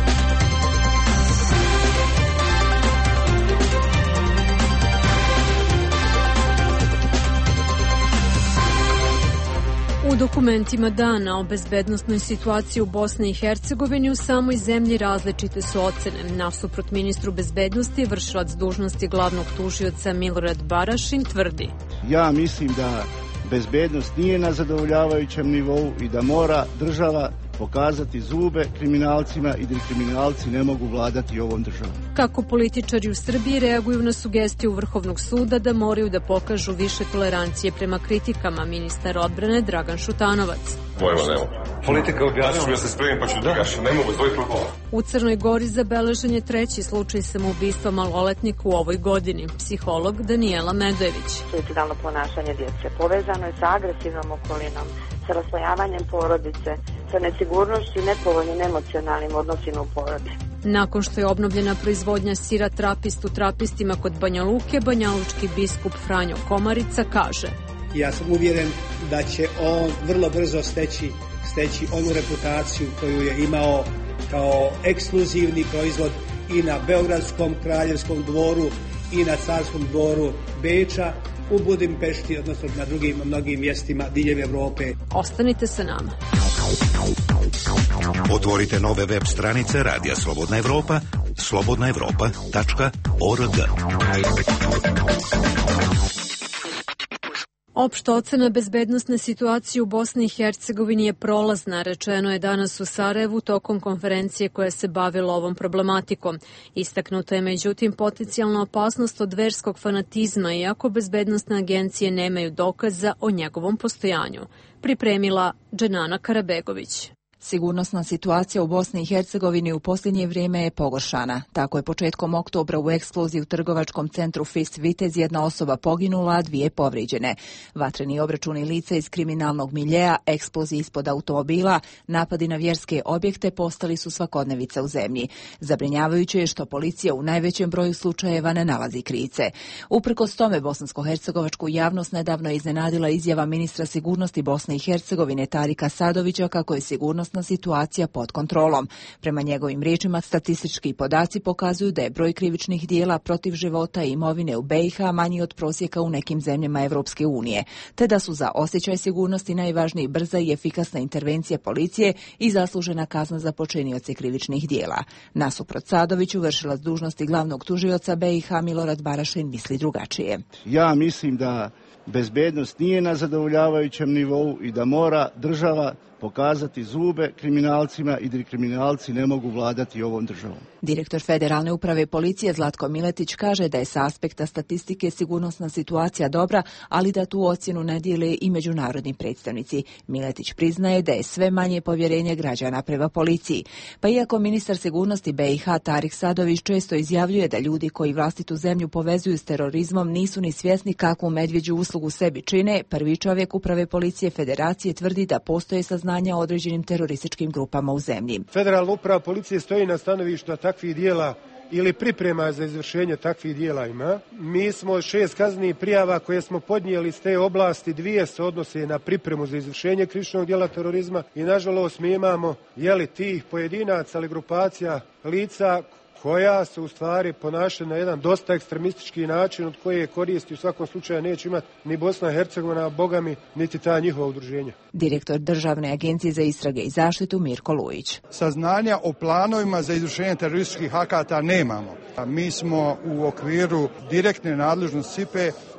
U dokumentima dana o bezbednosnoj situaciji u Bosni i Hercegovini u samoj zemlji različite su ocene. Nasuprot ministru bezbednosti, vršilac dužnosti glavnog tužioca Milorad Barašin tvrdi: Ja mislim da bezbednost nije na zadovoljavajućem nivou i da mora država pokazati zube kriminalcima i da kriminalci ne mogu vladati ovom državom. Kako političari u Srbiji reaguju na sugestiju Vrhovnog suda da moraju da pokažu više tolerancije prema kritikama, ministar odbrane Dragan Šutanovac. Politika objasnila, ja se spremim pa ću da gašem, ne mogu zvoj prvo. U Crnoj Gori zabeležen je 3. slučaj samoubistva maloletnika u ovoj godini. Psiholog Danijela Medojević. Suicidalno ponašanje djece povezano je sa agresivnom okolinom, sa raslojavanjem porodice, sa nesigurnošću i nepovoljnim emocionalnim odnosima u porodici. Nakon što je obnovljena proizvodnja sira Trapist u Trapistima kod Banja Luke, banjalučki biskup Franjo Komarica kaže: Ja sam uvjeren da će on vrlo brzo steći onu reputaciju koju je imao kao ekskluzivni proizvod i na Beogradskom kraljevskom dvoru i na carskom dvoru Beča, u Budimpešti, odnosno na drugim mnogim mjestima diljem Evrope. Ostanite sa nama. Otvorite nove web stranice Radija Slobodna Evropa, slobodnaevropa.org. Opšta ocena bezbednosne situacije u Bosni i Hercegovini je prolazna, rečeno je danas u Sarajevu tokom konferencije koja se bavila ovom problematikom. Istaknuta je međutim potencijalna opasnost od verskog fanatizma, iako bezbednosne agencije nemaju dokaza o njegovom postojanju. Pripremila Dženana Karabegović. Sigurnosna situacija u Bosni i Hercegovini u posljednje vrijeme je pogoršana. Tako je početkom oktobra u eksploziji u trgovačkom centru Fist Vitez jedna osoba poginula, a 2 povrijeđene. Vatreni obračuni lica iz kriminalnog miljeja, eksploziji ispod automobila, napadi na vjerske objekte postali su svakodnevica u zemlji. Zabrinjavajuće je što policija u najvećem broju slučajeva ne nalazi krivce. Uprkos tome, bosansko-hercegovačku javnost nedavno je iznenadila izjava ministra sigurnosti Bosne i Hercegovine Tarika Sadovića kako je sigurnosna situacija pod kontrolom. Prema njegovim riječima, statistički podaci pokazuju da je broj krivičnih dijela protiv života i imovine u BiH manji od prosjeka u nekim zemljama Evropske unije, te da su za osjećaj sigurnosti najvažniji brza i efikasna intervencija policije i zaslužena kazna za počinioce krivičnih dijela. Nasuprot Sadoviću, vršilac dužnosti glavnog tužioca BiH Milorad Barašin misli drugačije. Ja mislim da bezbednost nije na zadovoljavajućem nivou i da mora država pokazati zube kriminalcima i da kriminalci ne mogu vladati ovom državom. Direktor Federalne uprave policije Zlatko Miletić kaže da je sa aspekta statistike sigurnosna situacija dobra, ali da tu ocjenu ne dijele i međunarodni predstavnici. Miletić priznaje da je sve manje povjerenje građana prema policiji. Pa iako ministar sigurnosti BiH Tarik Sadović često izjavljuje da ljudi koji vlastitu zemlju povezuju s terorizmom nisu ni svjesni kakvu medvjeđu uslugu sebi čine, prvi čovjek uprave policije Federacije tvrdi da postoje saznanja o određenim terorističkim grupama u zemlji. Federalna uprava policije stoji na stanovištu da takvih dijela ili priprema za izvršenje takvih dijela ima. Mi smo 6 kaznenih prijava koje smo podnijeli iz te oblasti, 2 se odnose na pripremu za izvršenje krivičnog dijela terorizma i nažalost mi imamo tih pojedinaca ali grupacija lica koja se u stvari ponaša na jedan dosta ekstremistički način od koje koristi u svakom slučaju neće imati ni Bosna i Hercegovina, bogami, niti ta njihova udruženja. Direktor Državne agencije za istrage i zaštitu Mirko Lujić. Saznanja o planovima za izvršenje terorističkih akata nemamo. Mi smo u okviru direktne nadležnosti SIPE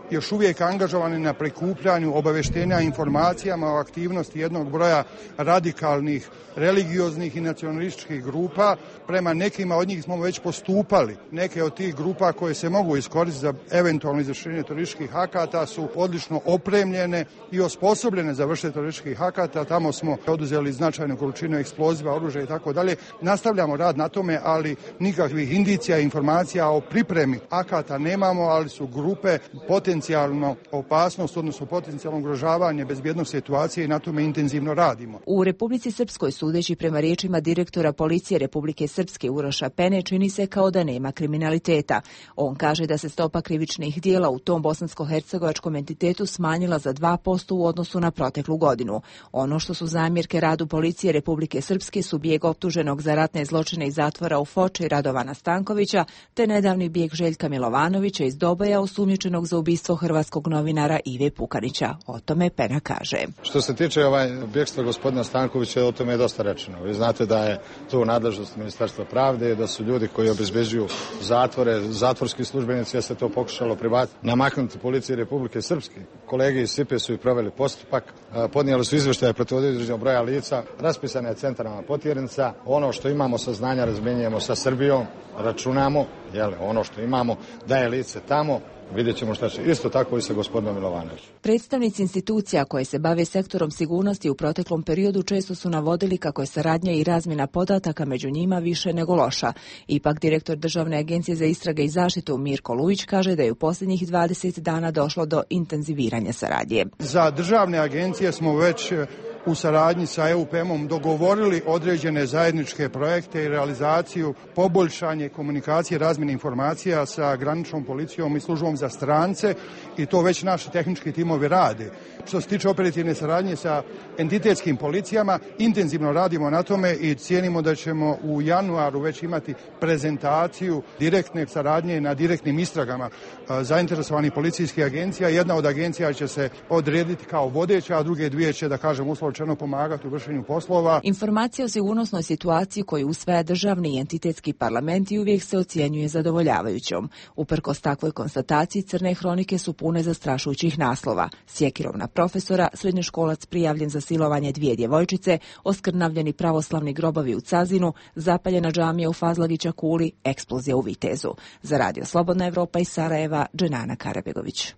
još uvijek angažovani na prikupljanju obaveštenja informacijama o aktivnosti jednog broja radikalnih, religioznih i nacionalističkih grupa. Prema nekima od njih smo već postupali. Neke od tih grupa koje se mogu iskoristiti za eventualno izvršenje terorističkih akata su odlično opremljene i osposobljene za vršenje terorističkih akata. Tamo smo oduzeli značajnu količinu eksploziva, oružja i tako dalje. Nastavljamo rad na tome, ali nikakvih indicija i informacija o pripremi akata nemamo, ali su grupe potencijalno opasnost, odnosno potencijalno ugrožavanje bezbjednosti situacije i na tome intenzivno radimo. U Republici Srpskoj, sudeći prema riječima direktora policije Republike Srpske Uroša Pene, čini se kao da nema kriminaliteta. On kaže da se stopa krivičnih dijela u tom bosansko-hercegovačkom entitetu smanjila za 2% u odnosu na proteklu godinu. Ono što su zamjerke radu policije Republike Srpske su bijeg optuženog za ratne zločine iz zatvora u Foči Radovana Stankovića, te nedavni bijeg Željka Milovanovića iz Doboja, osumnjičenog za ubistvo hrvatskog novinara Ive Pukanića. O tome Pena kaže. Što se tiče bjegstva gospodina Stankovića, o tome je dosta rečeno. Vi znate da je to u nadležnosti Ministarstva pravde, da su ljudi koji obezbeđuju zatvore, zatvorski službenici, da se to pokušalo namaknuti policiji Republike Srpske. Kolege iz SIPE su i proveli postupak, podnijeli su izvještaje protiv određenog broja lica, raspisana je centralna potjernica. Ono što imamo saznanja razmjenjujemo sa Srbijom, računamo, ono što imamo da je lice tamo, vidjet ćemo šta će. Isto tako i sa gospodinom Milovanovićem. Predstavnici institucija koje se bave sektorom sigurnosti u proteklom periodu često su navodili kako je saradnja i razmjena podataka među njima više nego loša. Ipak direktor Državne agencije za istrage i zaštitu Mirko Lujić kaže da je u posljednjih 20 dana došlo do intenziviranja saradnje. Za državne agencije smo već u saradnji sa EUPM-om dogovorili određene zajedničke projekte i realizaciju, poboljšanje komunikacije, razmjene informacija sa graničnom policijom i službom za strance i to već naši tehnički timovi rade. Što se tiče operativne saradnje sa entitetskim policijama, intenzivno radimo na tome i cijenimo da ćemo u januaru već imati prezentaciju direktne saradnje na direktnim istragama zainteresovanih policijskih agencija. Jedna od agencija će se odrediti kao vodeća, a druge dvije će, da kažem, uslovčeno pomagati u vršenju poslova. Informacija o sigurnosnoj situaciji koju usvaja državni i entitetski parlament i uvijek se ocjenjuje zadovoljavajućom. Uprkos takvoj konstataciji, crne hronike su pune zastrašujućih naslova. Sjekirovna profesora, srednjoškolac prijavljen za silovanje 2 djevojčice, oskrnavljeni pravoslavni grobovi u Cazinu, zapaljena džamija u Fazlagića Kuli, eksplozija u Vitezu. Za Radio Slobodna Evropa iz Sarajeva, Dženana Karabegović.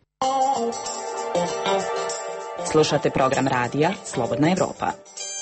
Slušate program radija Slobodna Evropa.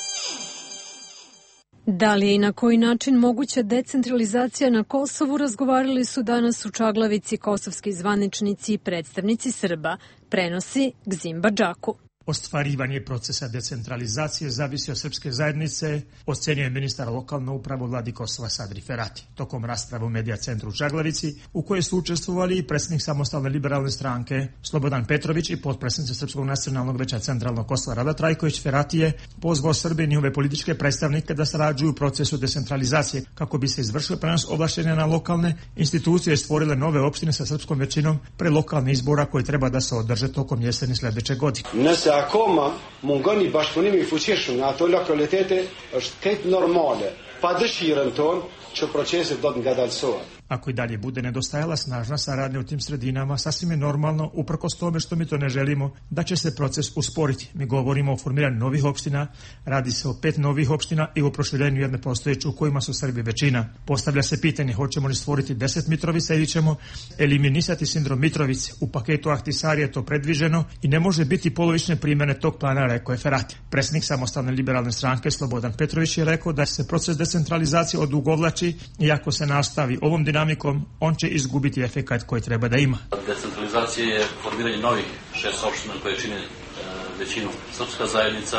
Da li je i na koji način moguća decentralizacija na Kosovu razgovarali su danas u Čaglavici kosovski zvaničnici i predstavnici Srba, prenosi Gzim Badžaku. Ostvarivanje procesa decentralizacije zavisi od srpske zajednice, ocenjuje ministar lokalne uprave vladi Kosova Sadri Ferati. Tokom rasprave u Medija centru u Čaglavici, u kojoj su učestvovali i predsjednik Samostalne liberalne stranke Slobodan Petrović i potpredsjednica Srpskog nacionalnog veća centralnog Kosova Rada Trajković, Ferati je pozvao Srbe i njihove političke predstavnike da sarađuju u procesu decentralizacije kako bi se izvršio prenos ovlašćenja na lokalne institucije i stvorile nove opštine sa srpskom većinom pre lokalnih izbora koji treba da se održe tokom jeseni sljedeće godine. Akoma mungon i bashkëpunimi i fuqishëm në ato lokalitete është këtë normale, pa dëshirën tonë që procesi do të ngadalësohet. Ako i dalje bude nedostajala snažna saradnja u tim sredinama, sasvim je normalno, uprkos tome što mi to ne želimo, da će se proces usporiti. Mi govorimo o formiranju novih opština, radi se o 5 novih opština i o proširenju jedne postojeće u kojima su Srbi većina. Postavlja se pitanje hoćemo li stvoriti 10 Mitrovica ili ćemo eliminisati sindrom Mitrovice. U paketu Ahtisari je to predviđeno i ne može biti polovične primjene tog plana, rekao je Ferati. Predsjednik Samostalne liberalne stranke Slobodan Petrović je rekao da se proces decentralizacije odugovlači i ako se nastavi ovom dinamikom, on će izgubiti efekat koji treba da ima. Decentralizacija je formiranje novih 6 opština koje čine većinu srpska zajednica.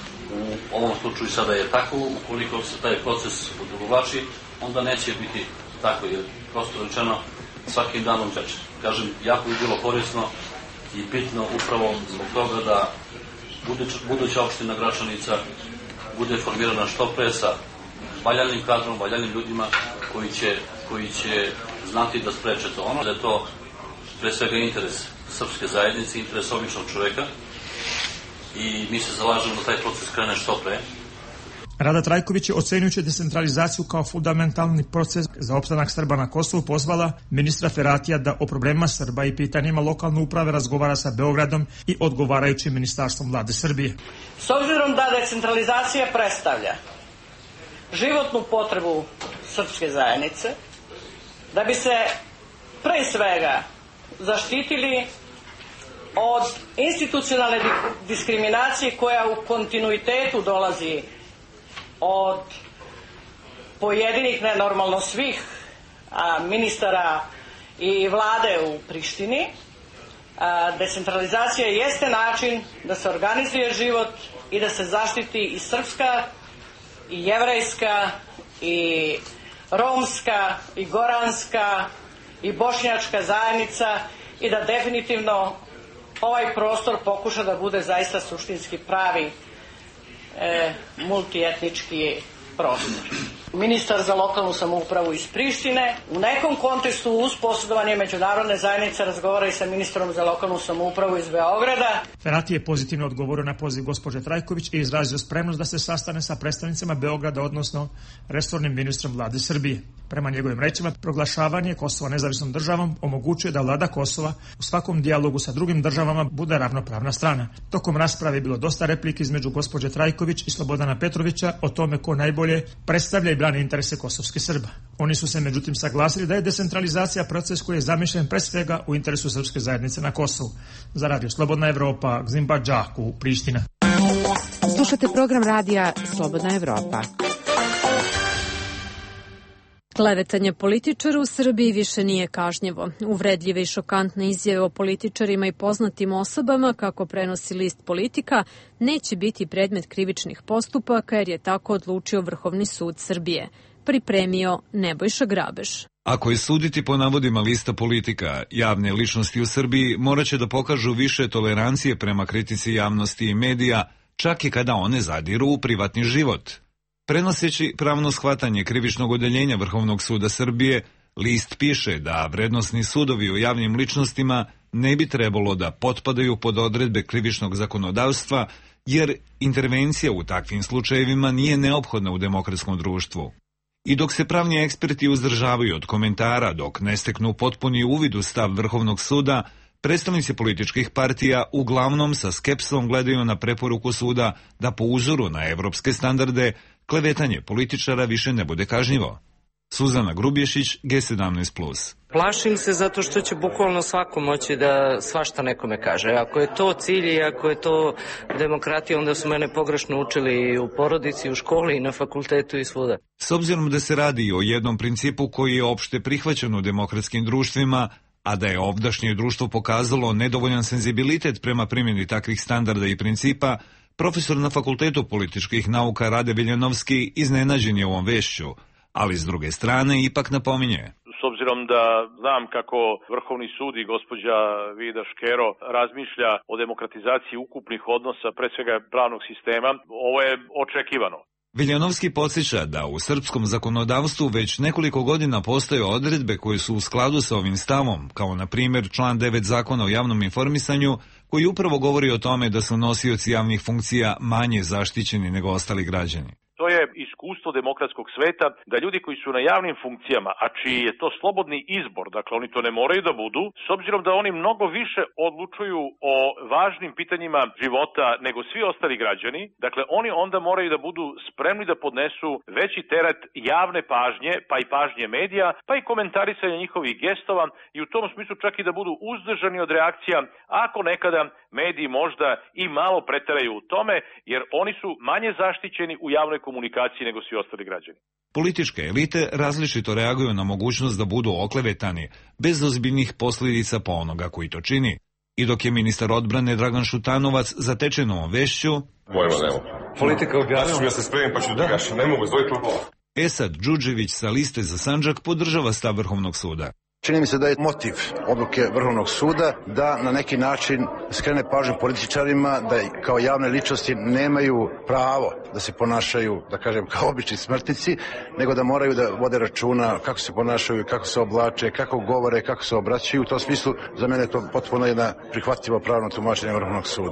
U ovom slučaju sada je tako, ukoliko se taj proces odugovlači, onda neće biti tako, jer prosto rečeno svakim danom čeče. Kažem, jako bi bilo korisno i bitno upravo zbog toga da buduća opština Gračanica bude formirana što pre sa valjanim kadrom, valjanim ljudima koji će znati da spreče to. Ono da je to pre svega interes srpske zajednice, interes običnog čoveka i mi se zalažemo da taj proces krene što pre. Rada Trajković je ocenjujući decentralizaciju kao fundamentalni proces za opstanak Srba na Kosovu pozvala ministra Feratija da o problemima Srba i pitanjima lokalne uprave razgovara sa Beogradom i odgovarajućim ministarstvom vlade Srbije. S obzirom da decentralizacija predstavlja životnu potrebu srpske zajednice, da bi se pre svega zaštitili od institucionalne diskriminacije koja u kontinuitetu dolazi od pojedinih, nenormalno svih ministara i vlade u Prištini, decentralizacija jeste način da se organizuje život i da se zaštiti i srpska, i jevrejska, i romska, i goranska, i bošnjačka zajednica i da definitivno ovaj prostor pokuša da bude zaista suštinski pravi multietnički prostor. Ministar za lokalnu samoupravu iz Prištine u nekom kontekstu uz posredovanje međunarodne zajednice razgovara i sa ministrom za lokalnu samoupravu iz Beograda. Ferati je pozitivno odgovorio na poziv gospođe Trajković i izrazio spremnost da se sastane sa predstavnicima Beograda, odnosno resornim ministrom vlade Srbije. Prema njegovim rečima, proglašavanje Kosova nezavisnom državom omogućuje da vlada Kosova u svakom dijalogu sa drugim državama bude ravnopravna strana. Tokom rasprave je bilo dosta replika između gospođe Trajković i Slobodana Petrovića o tome ko najbolje predstavlja i brani interese kosovskih Srba. Oni su se međutim saglasili da je decentralizacija proces koji je zamišljen pre svega u interesu srpske zajednice na Kosovu. Za Radio Slobodna Evropa, Gzimba Džaku, Priština. Slušate program radija Slobodna Evropa. Klevetanje političara u Srbiji više nije kažnjivo. Uvredljive i šokantne izjave o političarima i poznatim osobama, kako prenosi list Politika, neće biti predmet krivičnih postupaka jer je tako odlučio Vrhovni sud Srbije. Pripremio Nebojša Grabež. Ako je suditi po navodima lista Politika, javne ličnosti u Srbiji morat će da pokažu više tolerancije prema kritici javnosti i medija, čak i kada one zadiru u privatni život. Prenoseći pravno shvatanje krivičnog odeljenja Vrhovnog suda Srbije, list piše da vrednosni sudovi u javnim ličnostima ne bi trebalo da potpadaju pod odredbe krivičnog zakonodavstva, jer intervencija u takvim slučajevima nije neophodna u demokratskom društvu. I dok se pravni eksperti uzdržavaju od komentara dok ne steknu potpuni uvid u stav Vrhovnog suda, predstavnici političkih partija uglavnom sa skepsom gledaju na preporuku suda da po uzoru na evropske standarde klevetanje političara više ne bude kažnjivo. Suzana Grubješić, G17+. Plašim se zato što će bukvalno svako moći da svašta nekome kaže. Ako je to cilj i ako je to demokratija, onda su mene pogrešno učili i u porodici, i u školi, i na fakultetu i svuda. S obzirom da se radi o jednom principu koji je opšte prihvaćen u demokratskim društvima, a da je ovdašnje društvo pokazalo nedovoljan senzibilitet prema primjeni takvih standarda i principa, profesor na Fakultetu političkih nauka Rade Viljanovski iznenađen je ovom vešću, ali s druge strane ipak napominje. S obzirom da znam kako Vrhovni sud i gospođa Vida Škero razmišlja o demokratizaciji ukupnih odnosa, pre svega pravnog sistema, ovo je očekivano. Viljanovski podsjeća da u srpskom zakonodavstvu već nekoliko godina postoje odredbe koje su u skladu sa ovim stavom, kao na primjer član 9 Zakona o javnom informisanju, koji upravo govori o tome da su nosioci javnih funkcija manje zaštićeni nego ostali građani. To je iskustvo demokratskog sveta da ljudi koji su na javnim funkcijama, a čiji je to slobodni izbor, dakle oni to ne moraju da budu, s obzirom da oni mnogo više odlučuju o važnim pitanjima života nego svi ostali građani, dakle oni onda moraju da budu spremni da podnesu veći teret javne pažnje, pa i pažnje medija, pa i komentarisanja njihovih gestova i u tom smislu čak i da budu uzdržani od reakcija ako nekada mediji možda i malo preteraju u tome, jer oni su manje zaštićeni u javnoj komunikaciji nego svi ostali građani. Političke elite različito reaguju na mogućnost da budu oklevetani, bez ozbiljnih posljedica po onoga koji to čini. I dok je ministar odbrane Dragan Šutanovac zatečen ovom vešću, politika objasnila, ja se spremim pa ću da gaši, ne mogu zvojiti klubova. Esad Đuđević sa liste za Sandžak podržava stav Vrhovnog suda. Čini mi se da je motiv odluke Vrhovnog suda da na neki način skrene pažnju političarima da kao javne ličnosti nemaju pravo da se ponašaju, da kažem, kao obični smrtnici, nego da moraju da vode računa kako se ponašaju, kako se oblače, kako govore, kako se obraćaju. U tom smislu za mene je to potpuno jedna prihvatljiva pravno tumačenje Vrhovnog suda.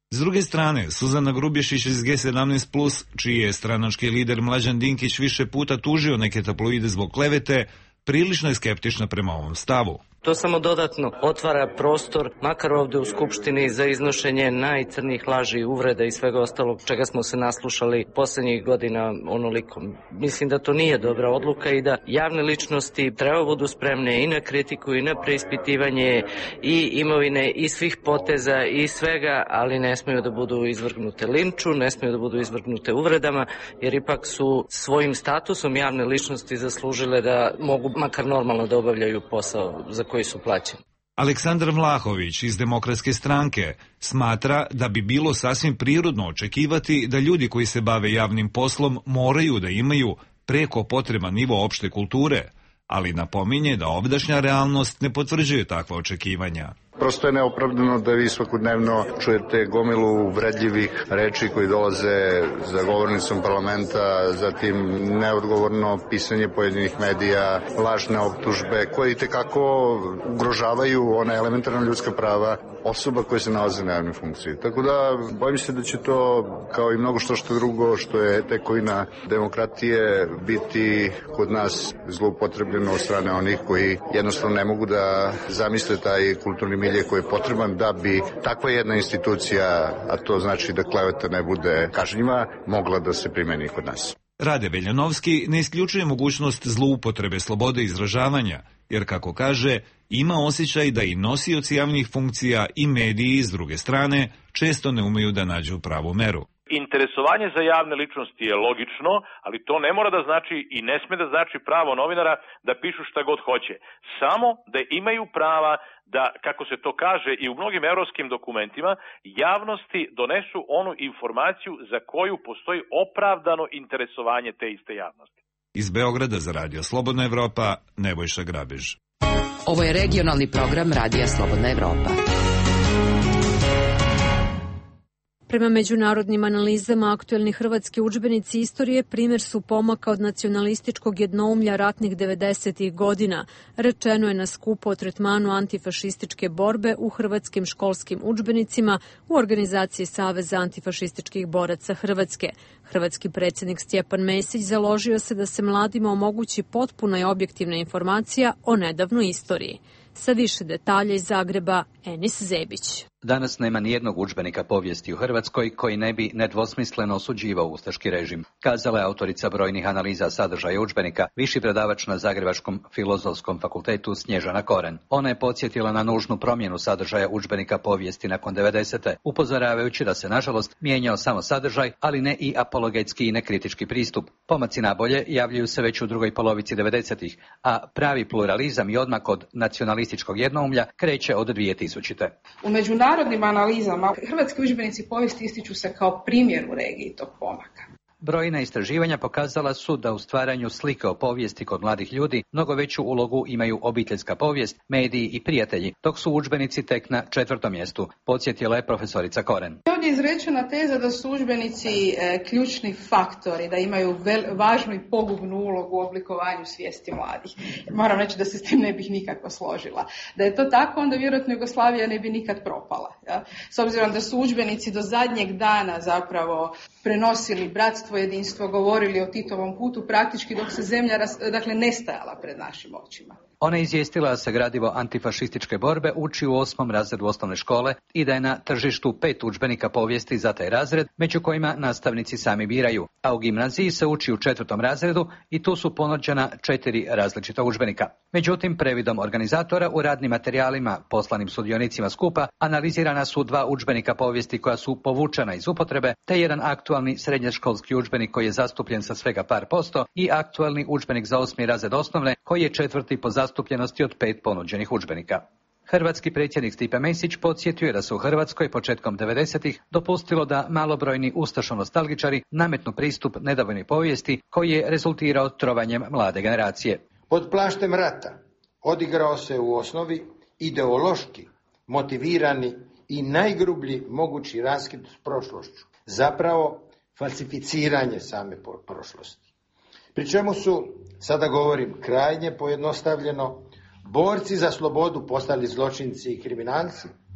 S druge strane, Suzana Grubješić iz G17+, čiji je stranački lider Mlađan Dinkić više puta tužio neke tabloide zbog klevete, prilično je skeptična prema ovom stavu. To samo dodatno otvara prostor, makar ovdje u Skupštini, za iznošenje najcrnijih laži, uvreda i svega ostalog čega smo se naslušali posljednjih godina onoliko. Mislim da to nije dobra odluka i da javne ličnosti treba budu spremne i na kritiku i na preispitivanje i imovine i svih poteza i svega, ali ne smiju da budu izvrgnute linču, ne smiju da budu izvrgnute uvredama, jer ipak su svojim statusom javne ličnosti zaslužile da mogu makar normalno da obavljaju posao za koji su plaćeni. Aleksandar Vlahović iz Demokratske stranke smatra da bi bilo sasvim prirodno očekivati da ljudi koji se bave javnim poslom moraju da imaju preko potreban nivo opšte kulture, ali napominje da ovdašnja realnost ne potvrđuje takva očekivanja. Prosto je neopravdano da vi svakodnevno čujete gomilu uvredljivih reči koji dolaze za govornicom parlamenta, zatim neodgovorno pisanje pojedinih medija, lažne optužbe koje itekako ugrožavaju one elementarna ljudska prava osoba koje se nalaze na javnoj funkciji. Tako da bojim se da će to, kao i mnogo što drugo što je tekovina demokratije, biti kod nas zloupotrebljeno od strane onih koji jednostavno ne mogu da zamisle taj kulturni milje koji je potreban da bi takva jedna institucija, a to znači da kleveta ne bude kažnjiva, mogla da se primeni kod nas. Rade Veljanovski ne isključuje mogućnost zloupotrebe slobode izražavanja, jer kako kaže, ima osjećaj da i nosioci javnih funkcija i mediji s druge strane često ne umeju da nađu pravu meru. Interesovanje za javne ličnosti je logično, ali to ne mora da znači i ne sme da znači pravo novinara da pišu šta god hoće. Samo da imaju prava da, kako se to kaže i u mnogim evropskim dokumentima, javnosti donesu onu informaciju za koju postoji opravdano interesovanje te iste javnosti. Iz Beograda za Radio Slobodna Evropa, Nebojša Grabež. Ovo je regionalni program Radija Slobodna Evropa. Prema međunarodnim analizama, aktuelni hrvatski udžbenici istorije primjer su pomaka od nacionalističkog jednoumlja ratnih 90-ih godina, rečeno je na skupu o tretmanu antifašističke borbe u hrvatskim školskim udžbenicima u organizaciji Saveza antifašističkih boraca Hrvatske. Hrvatski predsjednik Stjepan Mesić založio se da se mladima omogući potpuna i objektivna informacija o nedavnoj istoriji. Sa više detalja iz Zagreba, Enis Zebić. Danas nema nijednog udžbenika povijesti u Hrvatskoj koji ne bi nedvosmisleno osuđivao ustaški režim, kazala je autorica brojnih analiza sadržaja udžbenika, viši predavač na Zagrebačkom filozofskom fakultetu Snježana Koren. Ona je podsjetila na nužnu promjenu sadržaja udžbenika povijesti nakon 90. upozoravajući da se nažalost mijenjao samo sadržaj, ali ne i apologetski i nekritički pristup. Pomaci nabolje javljaju se već u drugoj polovici 90-ih, a pravi pluralizam i odmak od nacionalističkog jednoumlja kreće od 2000. U međunarodnim analizama hrvatski udžbenici povijesti ističu se kao primjer u regiji tog pomaka. Brojna istraživanja pokazala su da u stvaranju slike o povijesti kod mladih ljudi mnogo veću ulogu imaju obiteljska povijest, mediji i prijatelji, dok su udžbenici tek na 4. mjestu, podsjetila je profesorica Koren. Ovdje je izrečena teza da su udžbenici ključni faktori, da imaju važnu i pogubnu ulogu u oblikovanju svijesti mladih. Moram reći da se s tim ne bih nikako složila. Da je to tako, onda vjerojatno Jugoslavija ne bi nikad propala. Ja? S obzirom da su udžbenici do zadnjeg dana zapravo prenosili bratstvo, jedinstvo, govorili o Titovom putu praktički dok se zemlja nestajala pred našim očima. Ona je izvijestila da se gradivo antifašističke borbe uči u 8. razredu osnovne škole i da je na tržištu 5 udžbenika povijesti za taj razred, među kojima nastavnici sami biraju, a u gimnaziji se uči u 4. razredu i tu su ponuđena 4 različita udžbenika. Međutim, previdom organizatora u radnim materijalima poslanim sudionicima skupa analizirana su 2 udžbenika povijesti koja su povučena iz upotrebe, te jedan aktualni srednjoškolski udžbenik koji je zastupljen sa svega par posto i aktualni udžbenik za 8. razred osnovne koji je 4. po zastupljenosti od 5 ponuđenih udžbenika. Hrvatski predsjednik Stipe Mesić podsjetio je da se u Hrvatskoj početkom 90-ih dopustilo da malobrojni ustašo-nostalgičari nametnu pristup nedavnoj povijesti koji je rezultirao trovanjem mlade generacije. Pod plaštem rata odigrao se u osnovi ideološki motivirani i najgrublji mogući raskid s prošlošću, zapravo falsificiranje same prošlosti. Pri čemu su, sada govorim krajnje pojednostavljeno, borci za slobodu postali zločinci i kriminalci,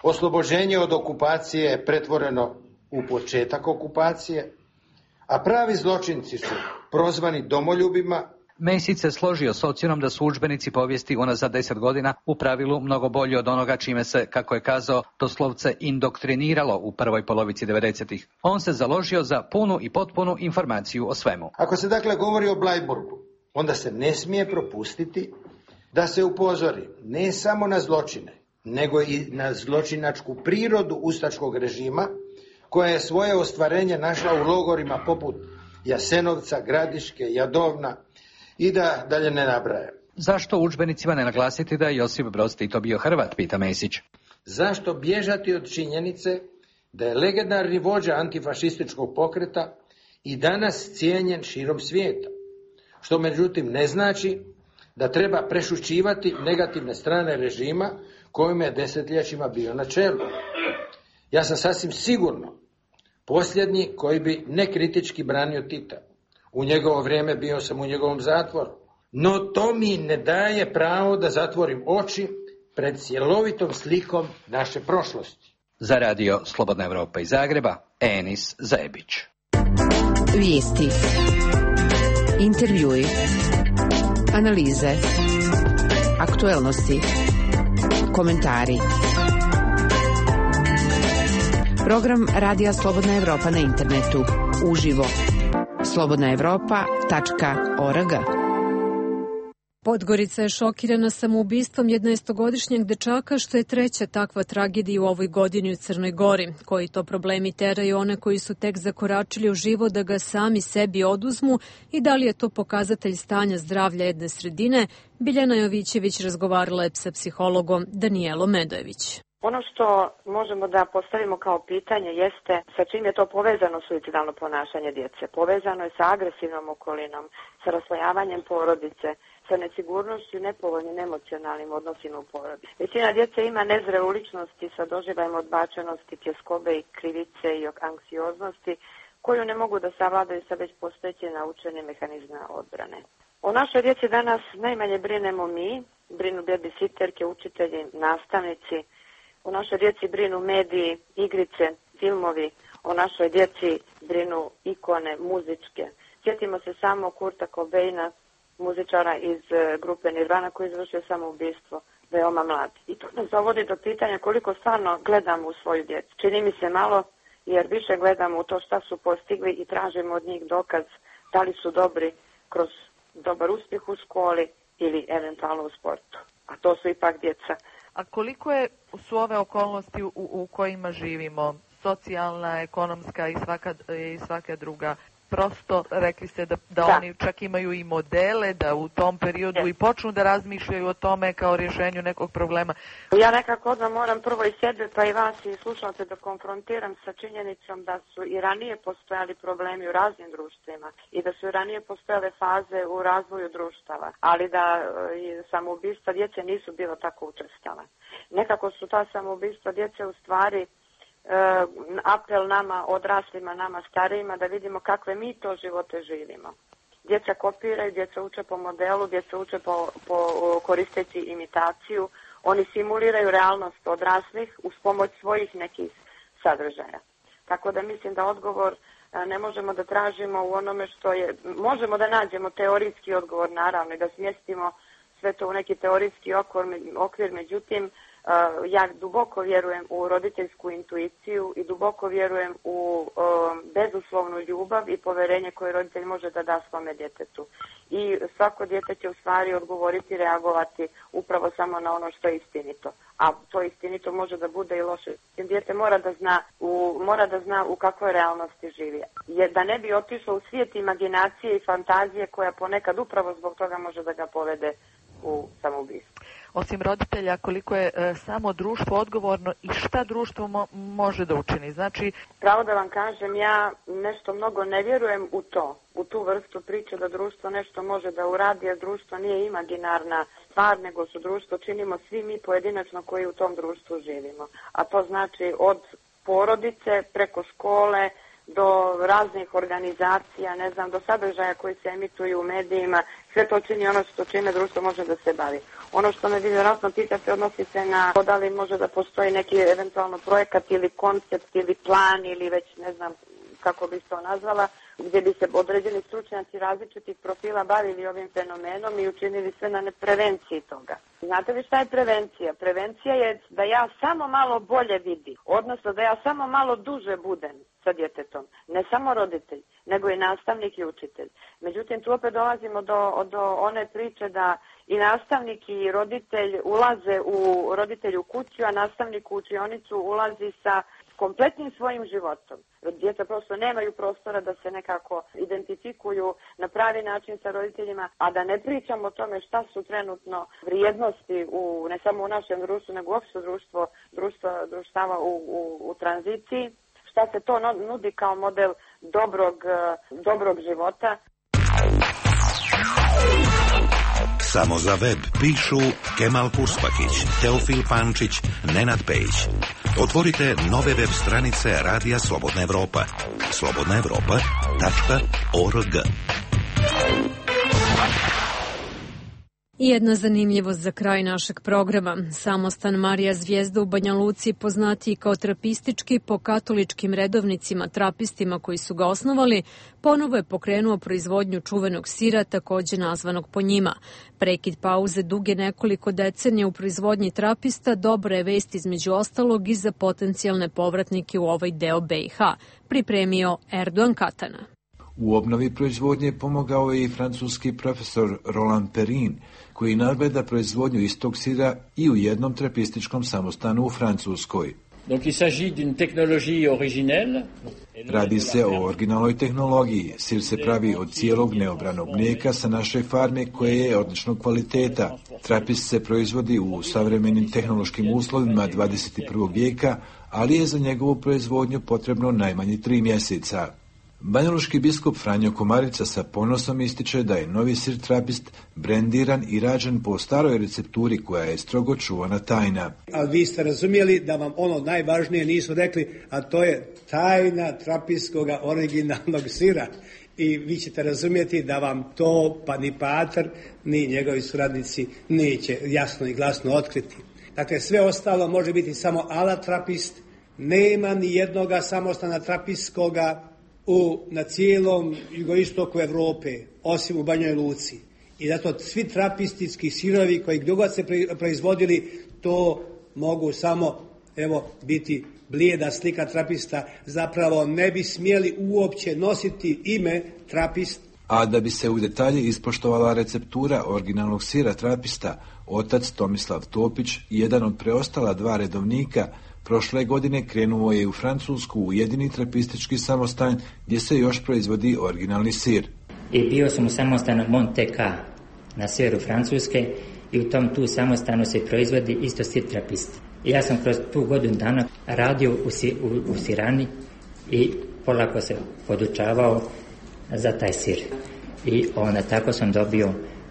Oslobođenje od okupacije je pretvoreno u početak okupacije, a pravi zločinci su prozvani domoljubima. Mesić se složio s ocjenom da su udžbenici povijesti unazad 10 godina u pravilu mnogo bolji od onoga čime se, kako je kazao, doslovce indoktriniralo u prvoj polovici 90-ih. On se založio za punu i potpunu informaciju o svemu. Ako se dakle govori o Bleiburgu, onda se ne smije propustiti da se upozori ne samo na zločine, nego i na zločinačku prirodu ustaškog režima, koja je svoje ostvarenje našla u logorima poput Jasenovca, Gradiške, Jadovna i da dalje ne nabraja. Zašto u udžbenicima ne naglasiti da je Josip Broz Tito bio Hrvat, pita Mesić. Zašto bježati od činjenice da je legendarni vođa antifašističkog pokreta i danas cijenjen širom svijeta, što međutim ne znači da treba prešućivati negativne strane režima kojim je desetljećima bio na čelu. Ja sam sasvim sigurno posljednji koji bi nekritički branio Tita. U njegovo vrijeme bio sam u njegovom zatvoru. No to mi ne daje pravo da zatvorim oči pred cjelovitom slikom naše prošlosti. Za radio Slobodna Evropa iz Zagreba, Enis Zajebić. Vijesti, intervjui, analize, aktuelnosti, komentari. Program Radija Slobodna Evropa na internetu. Uživo. slobodnaevropa.org. Podgorica je šokirana samoubistvom 11-godišnjeg dečaka, što je treća takva tragedija u ovoj godini u Crnoj Gori. Koji to problemi teraju one koji su tek zakoračili u život da ga sami sebi oduzmu i da li je to pokazatelj stanja zdravlja jedne sredine? Biljana Jovićević razgovarala je sa psihologom Danijelom Medojević. Ono što možemo da postavimo kao pitanje jeste sa čim je to povezano suicidalno ponašanje djece. Povezano je sa agresivnom okolinom, sa raslojavanjem porodice, sa nesigurnošću i nepovoljnim emocionalnim odnosima u porodici. Većina djece ima nezrelu ličnosti sa doživljajem odbačenosti, tjeskobe i krivice i anksioznosti koju ne mogu da savladaju sa već postojeće naučene mehanizme odbrane. O našoj djeci danas najmanje brinemo mi, brinu babysitterke, učitelji, nastavnici. O našoj djeci brinu mediji, igrice, filmovi, o našoj djeci brinu ikone muzičke. Sjetimo se samo Kurta Cobaina, muzičara iz grupe Nirvana koji je izvršio samoubistvo, veoma mlad. I to nas dovodi do pitanja koliko stvarno gledamo u svoju djecu. Čini mi se malo jer više gledamo u to šta su postigli i tražimo od njih dokaz da li su dobri kroz dobar uspjeh u školi ili eventualno u sportu. A to su ipak djeca. A koliko su ove okolnosti u kojima živimo, socijalna, ekonomska i svaka druga, prosto rekli ste da oni čak imaju i modele, da u tom periodu i počnu da razmišljaju o tome kao rješenju nekog problema? Ja nekako odmah moram prvo i sebe pa i vas i slušalce da konfrontiram sa činjenicom da su i ranije postojali problemi u raznim društvima i da su i ranije postojale faze u razvoju društava, ali da samoubistva djece nisu bilo tako učestala. Nekako su ta samoubistva djece u stvari apel nama, odraslima, nama starijima da vidimo kakve mi to živote živimo. Djeca kopiraju, djeca uče po modelu, djeca uče po koristeći imitaciju, oni simuliraju realnost odraslih uz pomoć svojih nekih sadržaja. Tako da mislim da odgovor ne možemo da tražimo u onome što je, možemo da nađemo teorijski odgovor naravno i da smjestimo sve to u neki teorijski okvir, međutim ja duboko vjerujem u roditeljsku intuiciju i duboko vjerujem u bezuslovnu ljubav i poverenje koje roditelj može da da svome djetetu. I svako dijete će u stvari odgovoriti i reagovati upravo samo na ono što je istinito. A to istinito može da bude i loše. Dijete mora da zna u kakvoj realnosti živi. Jer da ne bi otišlo u svijet imaginacije i fantazije koja ponekad upravo zbog toga može da ga povede u samoubistvo. Osim roditelja, koliko je samo društvo odgovorno i šta društvo može da učini? Znači, pravo da vam kažem, ja nešto mnogo ne vjerujem u tu vrstu priče da društvo nešto može da uradi, jer društvo nije imaginarna stvar, nego su društvo činimo svi mi pojedinačno koji u tom društvu živimo. A to znači od porodice, preko škole, do raznih organizacija, ne znam, do sadržaja koji se emituju u medijima, sve to čini ono što čime društvo može da se bavi. Ono što me vi vjerojatno pitate odnosi se na da li može da postoji neki eventualno projekat ili koncept ili plan ili već ne znam kako bih to nazvala, gdje bi se određeni stručnjaci različitih profila bavili ovim fenomenom i učinili sve na prevenciji toga. Znate li šta je prevencija? Prevencija je da ja samo malo bolje vidim, odnosno da ja samo malo duže budem sa djetetom. Ne samo roditelj, nego i nastavnik i učitelj. Međutim, tu opet dolazimo do one priče da i nastavnik i roditelj ulaze roditelj u kuću, a nastavnik u učionicu ulazi sa kompletnim svojim životom. Djeca prosto nemaju prostora da se nekako identifikuju na pravi način sa roditeljima, a da ne pričamo o tome šta su trenutno vrijednosti ne samo u našem društvu, nego uopšte društava u tranziciji, šta se to nudi kao model dobrog života. Samo za web pišu Kemal Purspakić, Teofil Pančić, Nenad Pejić. Otvorite nove web stranice Radija Slobodna Evropa. slobodnaevropa.org. I jedna zanimljivost za kraj našeg programa. Samostan Marija Zvijezda u Banja Luci, poznatiji kao trapistički po katoličkim redovnicima trapistima koji su ga osnovali, ponovo je pokrenuo proizvodnju čuvenog sira, takođe nazvanog po njima. Prekid pauze duge nekoliko decenija u proizvodnji trapista dobra je vest između ostalog i za potencijalne povratnike u ovaj deo BiH, pripremio Erdogan Katana. U obnovi proizvodnje pomogao je i francuski profesor Roland Perrin, koji nadgleda proizvodnju istog sira i u jednom trapističkom samostanu u Francuskoj. Radi se o originalnoj tehnologiji. Sir se pravi od cijelog neobranog mlijeka sa naše farme koje je odličnog kvaliteta. Trapist se proizvodi u savremenim tehnološkim uslovima 21. vijeka, ali je za njegovu proizvodnju potrebno najmanje 3 mjeseca. Banjalučki biskup Franjo Komarica sa ponosom ističe da je novi sir trapist brendiran i rađen po staroj recepturi koja je strogo čuvana tajna. Ali vi ste razumjeli da vam ono najvažnije nisu rekli, a to je tajna trapistskog originalnog sira. I vi ćete razumjeti da vam to pa ni pater, ni njegovi suradnici neće jasno i glasno otkriti. Dakle, sve ostalo može biti samo ala trapist, nema ni jednoga samostana trapistskoga na cijelom jugoistoku Evrope, osim u Banjoj Luci. I zato svi trapistički sirovi koji gdje god se proizvodili, to mogu samo biti blijeda slika trapista, zapravo ne bi smjeli uopće nositi ime trapist. A da bi se u detalje ispoštovala receptura originalnog sira trapista, otac Tomislav Topić, jedan od preostala 2 redovnika, prošle godine krenuo je u Francusku u jedini trapistički samostan gdje se još proizvodi originalni sir. I bio sam u samostanu Monteca na sjeveru Francuske i u tu samostanu se proizvodi isto sir trapist. I ja sam kroz tu godinu dana radio u sirani i polako se podučavao za taj sir. I onda tako sam dobio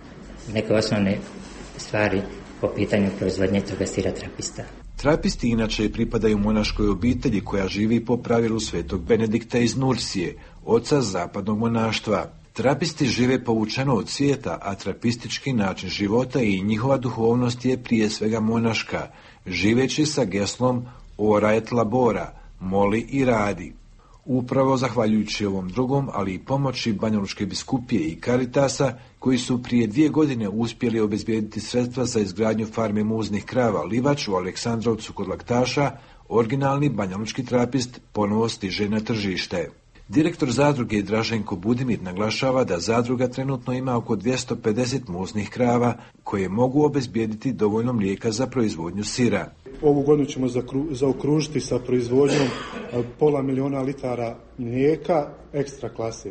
neke osnovne stvari po pitanju proizvodnje toga sira trapista. Trapisti inače pripadaju monaškoj obitelji koja živi po pravilu svetog Benedikta iz Nursije, oca zapadnog monaštva. Trapisti žive povučeno od svijeta, a trapistički način života i njihova duhovnost je prije svega monaška, živeći sa geslom ora et labora, moli i radi. Upravo zahvaljujući ovom drugom, ali i pomoći Banjalučke biskupije i Caritasa, koji su prije 2 godine uspjeli obezbijediti sredstva za izgradnju farme muznih krava Livač u Aleksandrovcu kod Laktaša, originalni banjalučki trapist ponovo stiže na tržište. Direktor zadruge Draženko Budimir naglašava da zadruga trenutno ima oko 250 muznih krava koje mogu obezbijediti dovoljno mlijeka za proizvodnju sira. Ovu godinu ćemo zaokružiti sa proizvodnjom 500.000 litara mlijeka ekstra klase.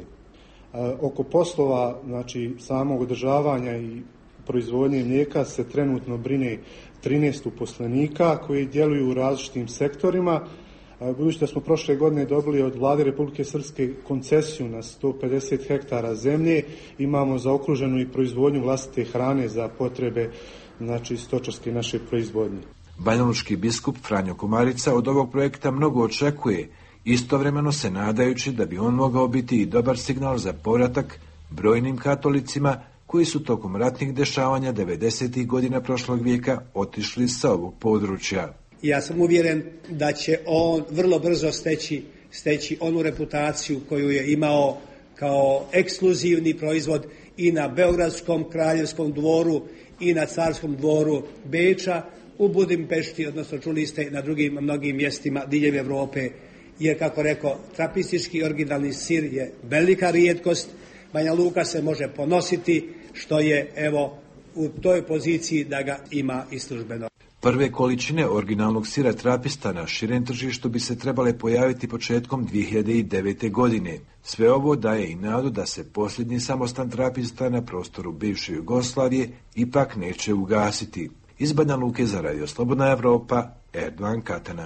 Oko poslova, znači samog održavanja i proizvodnje mlijeka se trenutno brine 13 uposlenika koji djeluju u različitim sektorima. Budući da smo prošle godine dobili od Vlade Republike Srpske koncesiju na 150 hektara zemlje, imamo zaokruženu i proizvodnju vlastite hrane za potrebe, znači stočarske naše proizvodnje. Banjalučki biskup Franjo Komarica od ovog projekta mnogo očekuje istovremeno se nadajući da bi on mogao biti i dobar signal za povratak brojnim katolicima koji su tokom ratnih dešavanja 90. godina prošlog vijeka otišli sa ovog područja. Ja sam uvjeren da će on vrlo brzo steći onu reputaciju koju je imao kao ekskluzivni proizvod i na Beogradskom kraljevskom dvoru i na carskom dvoru Beča, u Budimpešti, odnosno čuli ste na drugim mnogim mjestima diljem Europe, jer kako rekao, trapistički originalni sir je velika rijetkost. Banja Luka se može ponositi što je evo u toj poziciji da ga ima i službeno. Prve količine originalnog sira trapista na širem tržištu bi se trebale pojaviti početkom 2009. godine. Sve ovo daje i nadu da se posljednji samostan trapista na prostoru bivše Jugoslavije ipak neće ugasiti. Iz Banja Luke za Radio Slobodna Evropa, Erdogan Katana.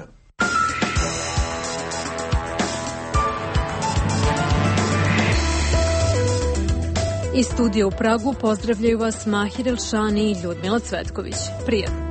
Iz studija u Pragu pozdravljaju vas Mahir Elšani i Ljudmila Cvetković. Prijatno.